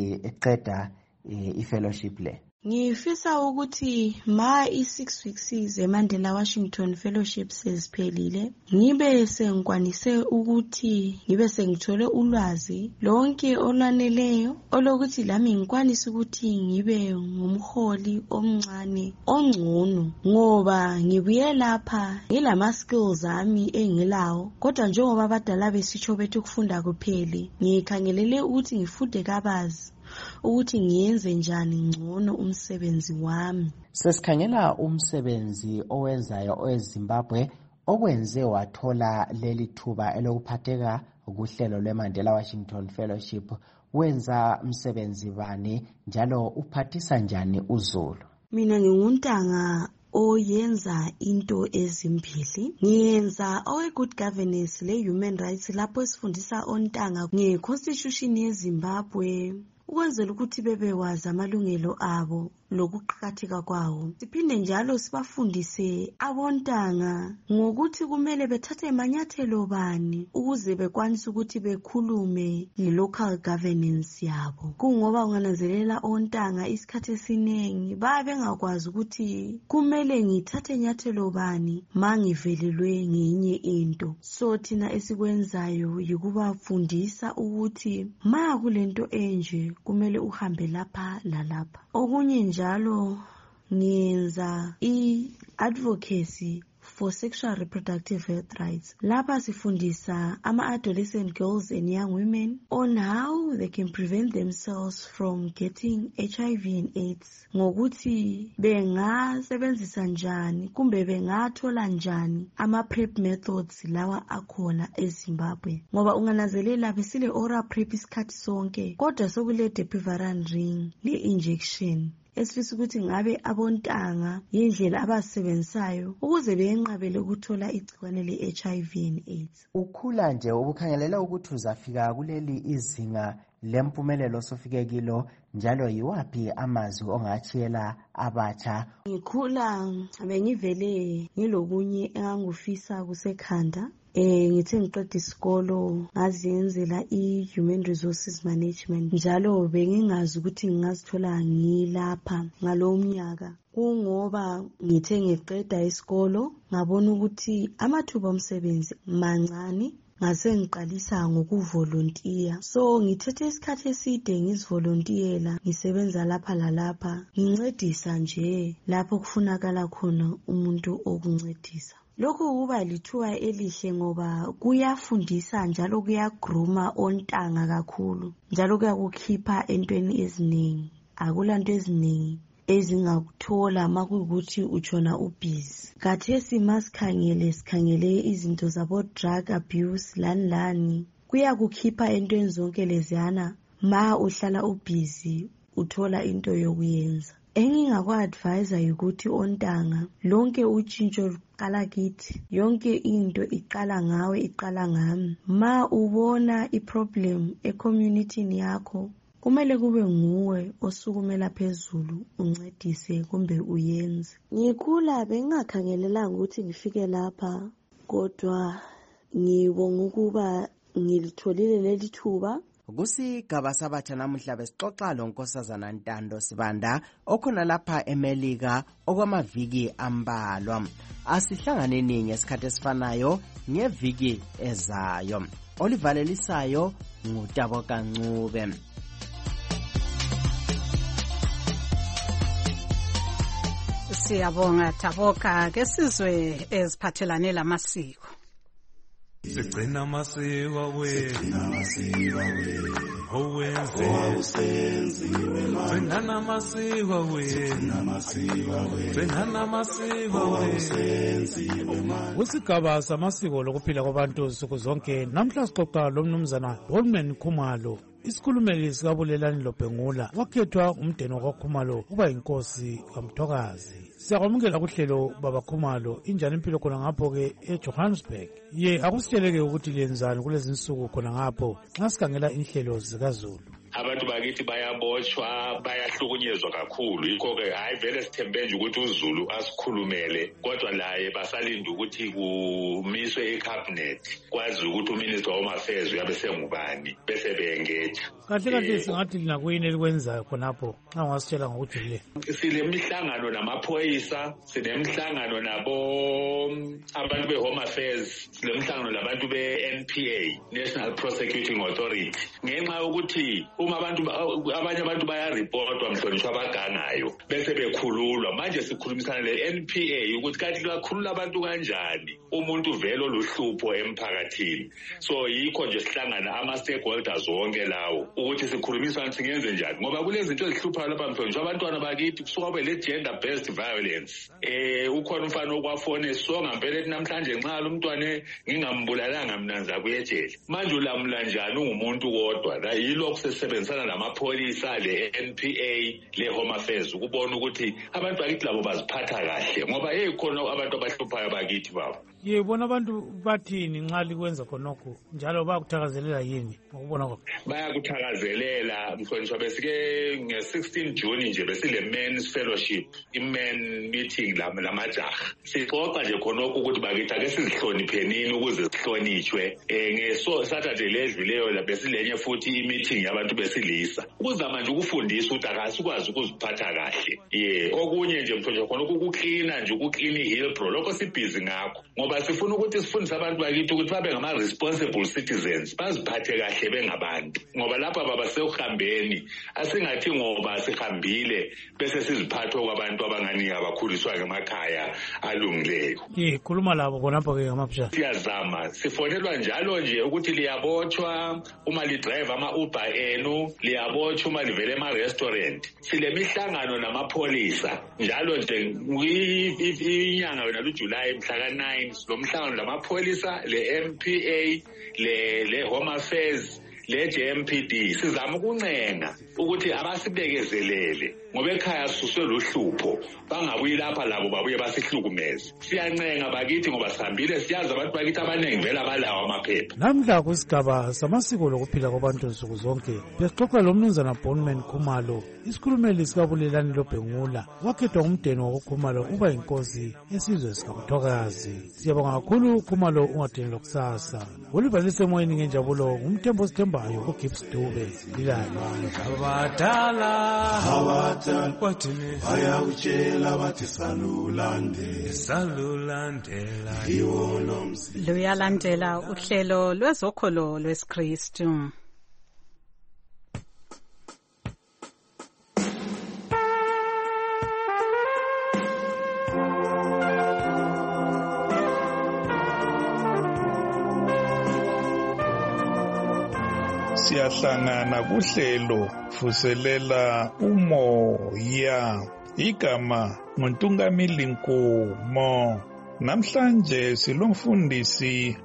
liqeda i-fellowship le? Ngifisa ukuthi ma i-six weeks zeMandela Washington Fellowship seziphelile ngibe sengikwanise ukuthi ngibe sengithole ulwazi lonke olwaneleyo olokuthi lami ngikwanise ukuthi ngibe ngumholi omncane ongcono, ngoba ngibuye lapha ngilama skills ami engilawo kodwa njengoba abadala besitsho bethi ukufunda kupheli, ngikhangelele ukuthi ngifunde kabazi ukuthi ngiyenze njani ngcono umsebenzi wami. Sesikhangela umsebenzi owenzayo eZimbabwe okwenze wathola leli thuba elokuphatheka kuhlelo lweMandela Washington Fellowship. Wenza umsebenzi bani njalo uphathisa njani uZulu? Mina nginguntanga oyenza into ezimbili. Ngiyenza owe good governance le human rights lapho esifundisa ontanga ngeconstitution yeZimbabwe ukwenzela ukuthi bebewazi amalungelo abo lokuqhakatheka kwawo. Siphinde njalo sibafundise abontanga ngokuthi kumele bethathe amanyathelo bani ukuze bekwanise ukuthi bekhulume nge-local governance yabo. Kungoba ungananzelela ontanga isikhathi esiningi babe bengakwazi ukuthi kumele ngithathe inyathelo bani mangivelelwe ngenye into. So thina esikwenzayo yikubafundisa ukuthi ma kulento enje kumele uhambe lapha lalapha. Okunye njalo ngiyenza i-advocacy for sexual reproductive health rights. Lapha sifundisa ama-adolescent girls and young women on how they can prevent themselves from getting H I V and AIDS, ngokuthi bengasebenzisa njani kumbe bengathola njani ama-PrEP methods lawa akhona eZimbabwe. Ngoba ungananzelela besile oral PrEP isikhathi sonke kodwa sokule depiviral ring le-injection esifisa ukuthi ngabe abontanga yindlela abasebenzayo ukuze benqabele ukuthola igcikwane le-H I V and AIDS. Ukhula nje ubukhangelela ukuthi uzafika kuleli izinga lempumelelo sofike kilo, njalo yiwapi amazwi ongatshela abatsha? Ngikhula bengivele ngilokunye engangufisa kusekhanda. Eh ngithe ngiqeda isikolo ngaziyenzela i-human resources management njalo bengingazi ukuthi ngingazithola ngilapha ngalo mnyaka. Kungoba ngithe ngiqeda isikolo ngabona ukuthi amathuba omsebenzi mancane ngase ngiqalisa ngokuvolontiya. So ngithethe isikhathi eside ngizivolontiyela, ngisebenza lapha lalapha, ngincedisa nje lapho kufunakala khona umuntu okuncedisa. Lokhu kuba lithuba elihle ngoba kuyafundisa njalo kuyagruma ontanga kakhulu, njalo kuyakukhipha entweni eziningi. Akulanto eziningi ezingakuthola makuyukuthi utshona ubhizi. Khathesi masikhangele sikhangele izinto zabo drug abuse lani lani, kuyakukhipha entweni zonke leziyana ma uhlala ubhizi uthola into yokuyenza. Engingakwa-advisa yukuthi ontanga, lonke utshintsho luqala kithi, yonke into iqala ngawe, iqala ngami. Ma ubona iproblem ecommunitini yakho, kumele kube nguwe osukumela phezulu uncedise kumbe uyenze. Ngikhula bengingakhangelelanga ukuthi ngifike lapha, kodwa ngibonga ukuba ngilitholile leli thuba. Kusigaba sabatha namuhla besixoxa lonkosazana Ntando Sibanda okhona lapha eMelika okwamaviki ambalwa. Asihlanganeni ngesikhathi esifanayo ngeviki ezayo. Olivalelisayo nguTaboka Ncube. Siyabonga Taboka, ke sizwe eziphathelane lamasiko. Sigcina amasiko wethu, amasiko wethu, owenziwe gcina namasiko wethu, amasiko wethu, gcina namasiko wethu. Kusigaba samasiko lokuphila kwabantu nsuku zonke, namhla sixoxa lomnumzana Bolman Khumalo, isikhulumeli sikabulelani Lobhengula, wakhethwa umndeni wakwaKhumalo kuba inkosi kaMthokazi. Siyakwamukela kuhlelo baba Khumalo, injani impilo khona ngapho ke eJohannesburg. Ye akusitsheleke ukuthi lenzani kulezi insuku khona ngapho nxa sikhangela inhlelo zikaZulu. Abantu bakithi bayabotshwa, bayahlukunyezwa kakhulu. Yikho-ke hayi vele sithembe nje ukuthi uZulu asikhulumele, kodwa laye basalinda ukuthi kumiswe icabinet, kwazi ukuthi uminister home affairs uyabe sengubani, bese beyengetha. Kahle kahle singathi lina kuyini elikwenzayo khonapho nxa ungasitshela ngokujulileyo. Silemihlangano namaphoyisa, sinemhlangano nabo abantu be-home affairs, silemhlangano labantu be-N P A, National Prosecuting Authority. Ngenxa yokuthi uma abantu abanye abantu bayaripotwa mhlonishwa abagangayo bese bekhululwa, manje sikhulumisana le-N P A ukuthi kanti bakhulula abantu kanjani umuntu vele oluhlupho emphakathini. So yikho nje sihlangana ama-stakeholders wonke lawo ukuthi sikhulumisane singenze njani, ngoba kulezinto ezihluphayo lapha mhlonishwa abantwana bakithi kusuka kube le gender based violence. Eh ukhona umfana okwafone songa mpela ethi namhlanje nxa lo mntwana ngingambulalanga mina ngizakuya ejele. Manje ulamula njani ungumuntu kodwa? La yilokho sesebenzisana namapholisa, le-N P A, le-home affairs ukubona ukuthi abantu bakithi labo baziphatha kahle, ngoba hey khona abantu abahluphayo bakithi babo. Yebona abantu bathini nxa likwenza khonokho njalo bayakuthakazelela yini ngokubona kwakho? Bayakuthakazelela mhlonishwa, besike nge-sixteen June nje besile men's fellowship, i-men meeting lamajaha. Sixoxa nje khonokho ukuthi bakithi ake sizihloniphenini ukuze sihlonitshwe. Eh ngeSaturday ledluleyo la besilenye futhi i-meeting yabantu besilisa ukuzama nje ukufundisa ukuthi akasikwazi ukuziphatha kahle. Ye okunye nje mhlonishwa khonokho ukuklina nje ukuklina i-Hillbrow, lokho sibhizi ngakho ngoba sifuna ukuthi sifundise abantu bakithi ukuthi babe ngama-responsible citizens, baziphathe kahle bengabantu, ngoba lapha baba sekuhambeni asingathi ngoba sihambile bese siziphathe kwabantu abangani abakhuliswa ngemakhaya alungileyo. Ye khuluma labo khonapho ke ngamaphisha. Siyazama, sifonelwa njalo nje ukuthi liyabotshwa uma lidrive ama-Uber enu, liyabotshwa uma livele ema-restaurant. Sile mihlangano namapholisa njalo nje inyanga yona luJulayi mhla ka nine lo mhlangano lamapholisa, le-M P A, le-home affairs, le-J M P D. Sizama ukuncenga ukuthi abasibekezelele ngoba ekhaya sisuswe luhlupho, bangabuyi lapha labo babuye basihlukumeze. Siyancenga bakithi ngoba sihambile siyazi abantu bakithi abaningi vele abalawo amaphepha. Namhla kusigaba samasiko lokuphila kwabantu nsuku zonke besixoxa lomnumzana Bolman Khumalo, isikhulumeli sikabulelani Lobhengula, wakhethwa umndeni wakwaKhumalo uba inkosi yesizwe sikaMthokazi. Siyabonga kakhulu Khumalo, ungadini lokusasa. Olivalise emoyeni ngenjabulo ngumthembo sithembayo uGibbs Dube. Ilalo abadala abadala bathini bayawutshela bathi salulandela salulandela yiwo lo mzi luyalandela uhlelo lwezokholo lwesikristu. Siyahlangana kuhlelo vuselela umoya. Igama nguNtungamili Nkomo. Namhlanje silomfundisi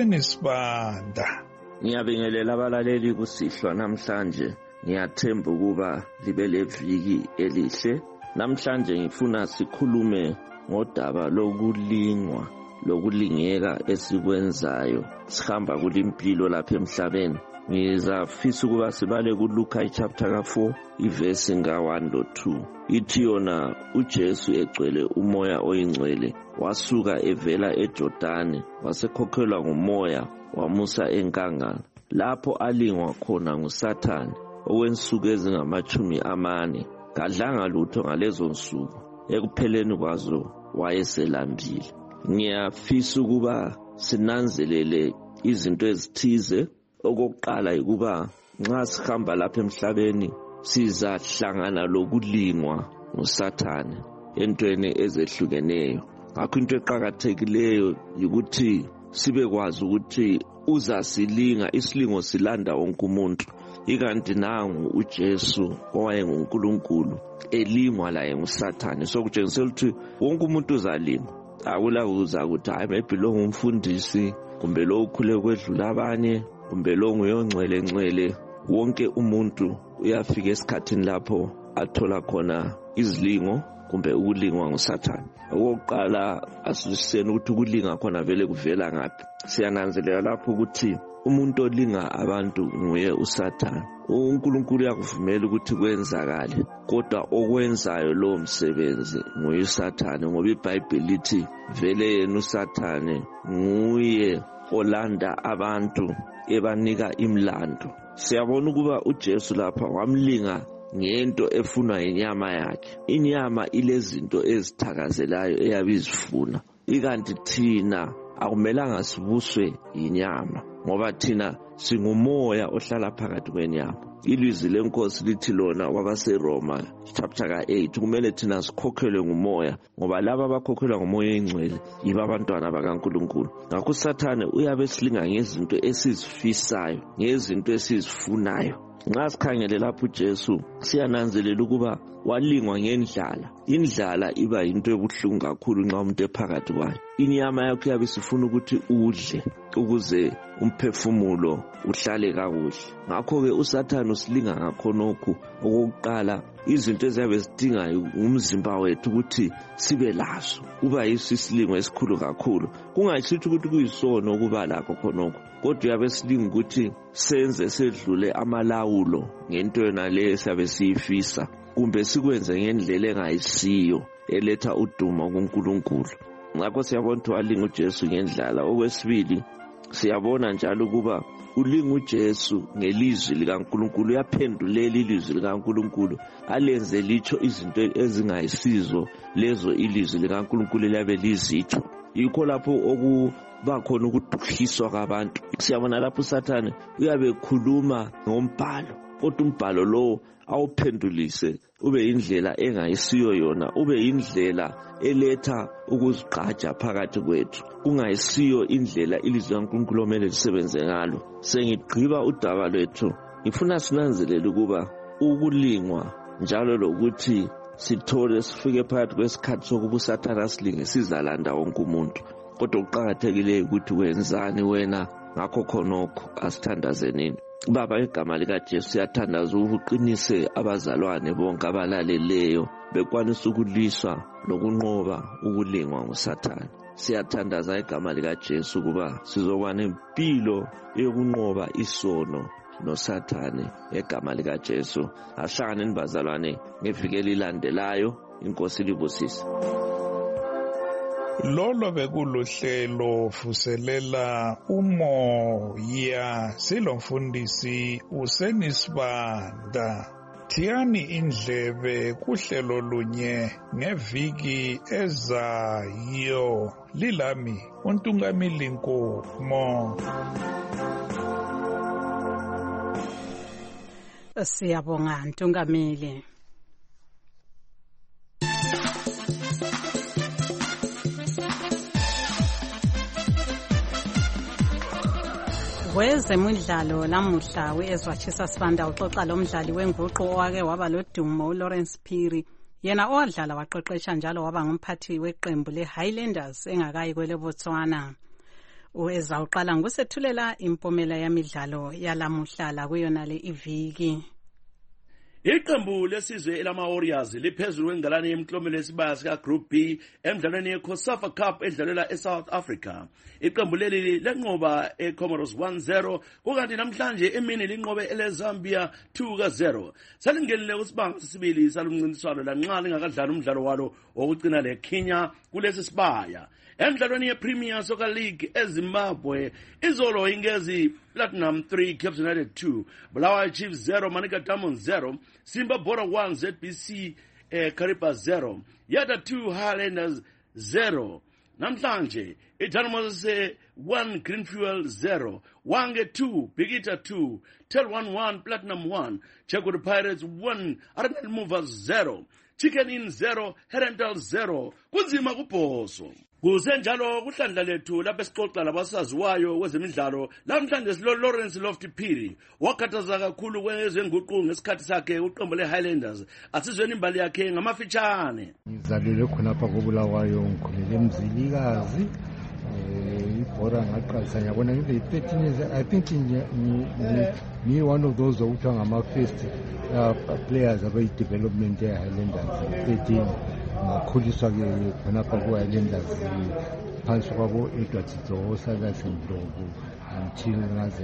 uSenisibanda. Ngiyabingelela abalaleli kusihlwa namhlanje. Ngiyathemba ukuba libe leviki elihle. Namhlanje ngifuna sikhulume ngodaba lokulingwa, lokulingeka esikwenzayo. Sihamba kulimpilo lapha emhlabeni. Ngizafisa ukuba sibale kuLuka chapter ka four ivesi nga one to two. Ithi yona uJesu egcwele umoya oyingcwele wasuka evela eJordani wasekhokhelwa ngumoya wamusa enkangala. Lapho alingwa khona nguSathane okwensuku ezingamachumi amane. Kadlanga lutho ngalezo nsuku. Ekupheleni kwazo wayeselambile. Ngiyafisa ukuba sinanzelele izinto ezithize. Okokuqala ukuba nxa sihamba lapha emhlabeni sizahlangana lokulingwa nguSathane entweni ezehlukeneyo. Ngakho into eqhakathekileyo ukuthi sibe kwazi ukuthi uzasilinga, isilingo silanda wonke umuntu. Ikanti nangu uJesu owayenguNkulunkulu elingwa laye nguSathane. So kutshengisela ukuthi wonke umuntu uzalingwa. Akula uza ukuthi hayi maybe lo ngumfundisi kumbe lo ukhule kwedlula abanye kumbe lo nguyongcwele ngcwele. Wonke umuntu uyafika esikhathini lapho athola khona izilingo kumbe ukulingwa nguSathane. Okokuqala asiseni ukuthi ukulinga khona vele kuvela ngaphi. Siyananzelela lapho ukuthi umuntu olinga abantu nguye uSathane. uNkulunkulu uyakuvumela ukuthi kwenzakale, kodwa okwenzayo lo msebenzi nguye uSathane, ngoba iBhayibheli lithi vele yena uSathane nguye olanda abantu ebanika imlando. Siyabona ukuba uJesu lapha wamlinga ngento efunwa inyama yakhe. Inyama ilezinto ezithakazelayo eyabizifuna, ikanti thina akumelanga sibuswe inyama ngoba thina singumoya ohlala phakathi kwenyama. Ilizwi lenkosi lithi lona wabaseRoma chapter ka eight kumele thina sikhokhelwe ngumoya, ngoba laba abakhokhelwa ngumoya oyingcwele yiba abantwana bakaNkulunkulu. Ngakho uSathane uyabe silinga ngezinto esizifisayo, ngezinto esizifunayo. Nxa sikhangele lapho uJesu siyananzelela ukuba walingwa ngendlala. Indlala iba into ebuhlungu kakhulu nxa umuntu ephakathi kwayo. Inyama yakho yabe sifuna ukuthi udle ukuze umphefumulo uhlale kakuhle. Ngakho ke uSathane usilinga ngakhonokho. Okokuqala izinto eziyabe zidinga umzimba wethu ukuthi sibe lazo, kuba yisilingo esikhulu kakhulu. Kungayisithi ukuthi kuyisono ukuba lakho khonokho, kodwa uyabe silinga ukuthi senze sedlule amalawulo ngento yona le siyabe siyifisa, kumbe sikwenze ngendlela engayisiyo eletha udumo kuNkulunkulu. Ngakho siyabona ukuthi walinga uJesu ngendlala. Okwesibili siyabona njalo ukuba ulinga uJesu ngelizwi likaNkulunkulu, uyaphendulela ilizwi likaNkulunkulu alenze litsho izinto ezingayisizo lezo ilizwi likaNkulunkulu liyabe lizitsho. Yikho lapho okuba khona ukuduhiswa kwabantu. Siyabona lapho uSathane uyabe ekhuluma ngombhalo, kodwa umbhalo lo awuphendulise ube indlela engayisiyo yona, ube indlela eletha ukuzigqaja phakathi kwethu, kungayisiyo indlela ilizwi likaNkulunkulu omele lisebenze ngalo. Sengigqiba udaba lwethu, ngifuna sinanzelele ukuba ukulingwa njalo lokuthi sithole sifike phakathi kwesikhathi sokuba uSathane asilinge sizalanda wonke umuntu. Kodwa kuqakathekile ukuthi wenzani wena ngakho khonokho, asithandaze nini. Baba, igama likaJesu siyathandaza uqinise abazalwane bonke abalaleleyo bekwanisa ukuliswa lokunqoba ukulingwa nguSathane. Siyathandaza igama likaJesu ukuba sizokuba nempilo yokunqoba isono noSathane egama likaJesu. Ahlangane nibazalwane ngeviki lilandelayo. Inkosi libusise. Lolo bekuluhlelo vuselela umoya, silomfundisi uSenisibanda. thiyani indlebe kuhlelo lunye ngeviki ezayo. Lilami uNtungamili Nkomo. Siyabonga Ntungamili. Wezemidlalo lamuhla we-Ezwachisa Sibanda uxoxa lomdlali wenguqu owake waba lodumo uLawrence Phiri, yena owadlala waqeqesha njalo waba ngumphathi weqembu le-Highlanders engakayi kwele Botswana. Uwezawuqala ngusethulela impumela yamidlalo yalamuhla la kuyona le iviki. Iqembu lesizwe elama Warriors liphezulu kwengalane yemklomelo yesibaya sika Group B emidlalweni yeCOSAFA Cup edlalela eSouth Africa. Iqembu leli lenqoba eComoros one zero kukanti namhlanje emini linqobe eleZambia two zero. Salingenile kusibanga sesibili salumncintiswano lanxa lingakadlala umdlalo walo wokucina leKenya kulesi sibaya. Emidlalweni yePremier Soccer League eZimbabwe, izolo ingezi Platinum three, Cape United two, Bulawayo Chiefs zero, Manica Diamonds zero, Simba Bora one, Z B C eh, Kariba zero, Yata two, Highlanders zero. Namhlanje, Itanamose one, Green Fuel zero, Wange two, Bigita two, Tel one one, Platinum one, Cheko the Pirates one, Arnold Movers zero, Chicken Inn zero, Herendal zero, Kunzima Kuposo. Kusenjalo kuhlandla lethu lapho esixoxa labasaziwayo kwezemidlalo namhlanje silo Lawrence Lofty Phiri wakhathaza kakhulu kwezenguqu ngesikhathi sakhe uqembu leHighlanders asizweni imbali yakhe ngamafitshane. Ngizalelwe khonapha koBulawayo ngikhulele eMzilikazi ibhora ngaqalisa ngiyabona ngibe thirteen years. I think ni one of those okuthiwa ngama-first players abayi-development ye-Highlanders thirteen. Ngakhuliswa ke khonapha ku-Highlanders phansi kwabo Edward Dzoo Silas Ndlovu until ngaze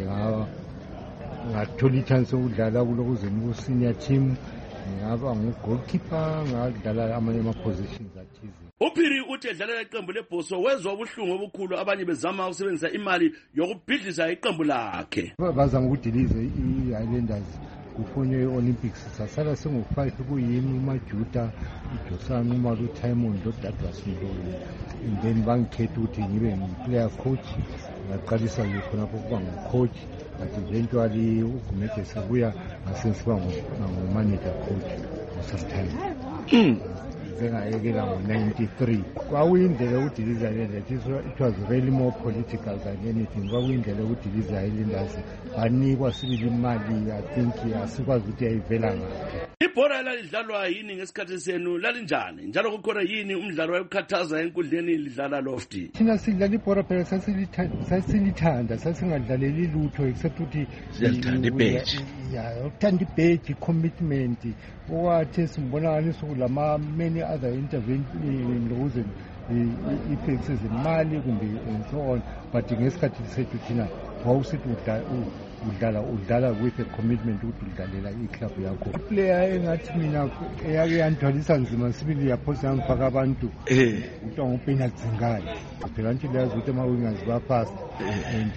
ngathola ichance yokudlala kulokuzeni ku-senior team, ngaba ngu-goalkeeper, ngadlala amanye ama-positions athize. uPhiri uthi edlalela iqembu leBhoso wezwa ubuhlungu obukhulu abanye bezama ukusebenzisa imali yokubhidliza iqembu lakhe. Bazama ukudiliza i-Highlanders kufonye i-Olympics sasala sengu-five kuyimi uMajuda, uDosana, uMalu, uTimon, uDouglas Ndlovu, and then bangikhetha ukuthi ngibe ngi-player coach. Ngaqalisa ke khonapho ukuba ngu-coach, but eventually uGumede sebuya ngasensiba ngu-manager coach for some time. Ngayekela ngo-ninety-three. Kwakuyindlela ukudiliza i-Highlanders, it was really more political than anything. Kwakuyindlela ukudiliza i-Highlanders, banikwa sibili imali, I think asikwazi ukuthi yayivela ngaphi. Ibhora lalidlalwa yini ngesikhathi senu lalinjani njalo kukhona yini umdlalo wayekukhathaza enkundleni lidlala Lofty? Thina sidlala ibhora phela sasilithanda, sasingadlaleli lutho except ukuthi siyalithanda ibheji. Ya, uthanda ibheji, commitment, owathi simbonakala sokulama many other interventions ukuze i-effects ezimali kumbe and so on, but ngesikhathi sethu thina wawusithi udlala udlala with a commitment ukuthi udlalela i-club yakho. Player engathi mina eyake yanthwalisa nzima sibili yaphosa ngifaka abantu kuthiwa nguPena Dzingane. Phela nje leyazi ukuthi ama-wingers ba-fast and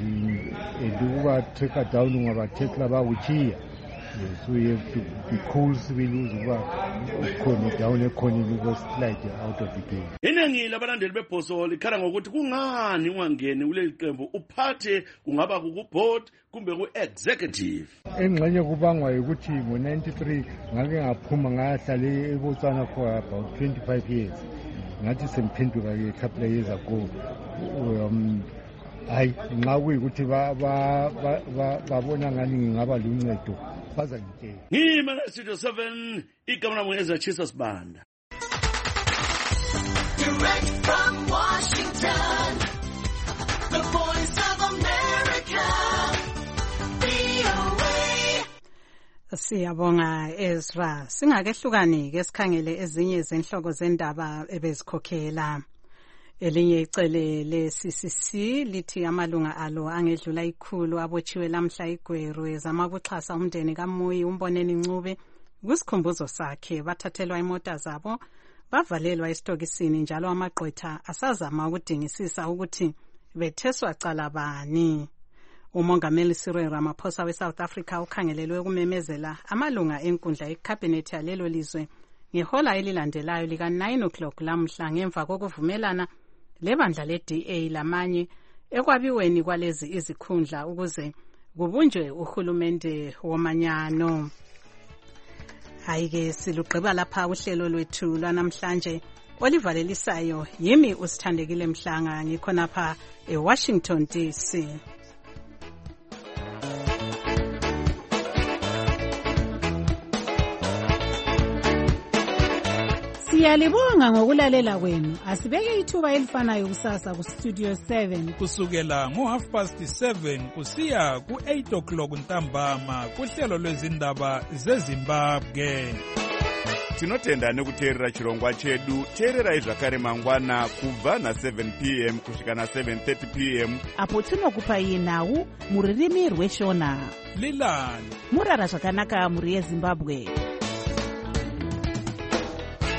ukuba tracker down ungabathekla bawuchiya. So you have to be cool sibili uzuba ukhona down ekhonini uko-slide out of the game. Iningi labalandeli beBhoso likhala ngokuthi kungani ungangeni kuleli qembu uphathe kungaba ku-board kumbe ku-executive. Engxenye kubangwa ukuthi ngo-ninety-three ngake ngaphuma ngayahlala eBotswana for about twenty-five years. Ngathi semphenduka ke a couple of years ago. Um, hayi nxa kuyikuthi babona ngani ngingaba luncedo baza ngitshela. Ngimana Studio seven igama lami ngeZwachisa Sibanda. Direct from Washington, the voice of America, V O A. Siyabonga Ezra. Singakehlukani ke sikhangele ezinye izinhloko zendaba ebezikhokhela. Elinye icele le-C C C lithi amalunga alo angedlula ikhulu abotshiwe lamhla iGweru ezama ukuxhasa umndeni kaMoyi uMboneni Ncube kusikhumbuzo sakhe. Bathathelwa imota zabo bavalelwa esitokisini njalo amagqwetha asazama ukudingisisa ukuthi betheswa cala bani. umongameli Cyril Ramaphosa we-South Africa ukhangelelwe ukumemezela amalunga enkundla yekhabhinethi yalelo lizwe ngehola elilandelayo lika nine o'clock lamhla ngemva kokuvumelana lebandla le-D A lamanye ekwabiweni kwalezi izikhundla ukuze kubunjwe uhulumende womanyano. Hayi-ke silugqiba lapha uhlelo lwethu lwanamhlanje olivalelisayo yimi usithandekile Mhlanga ngikhonapha eWashington D C. Siyalibonga ngokulalela kwenu. Asibeke ithuba elifanayo kusasa ku Studio seven kusukela ngo half past seven kusiya ku eight o'clock ntambama kuhlelo lwezindaba zeZimbabwe. Tinotenda nekuteerera chirongwa chedu. Teererai zvakare mangwana kubva na seven p m kusvika na seven thirty p m apo tinokupai nhau muririmi rweshona. Lilani murara zvakanaka muri yeZimbabwe.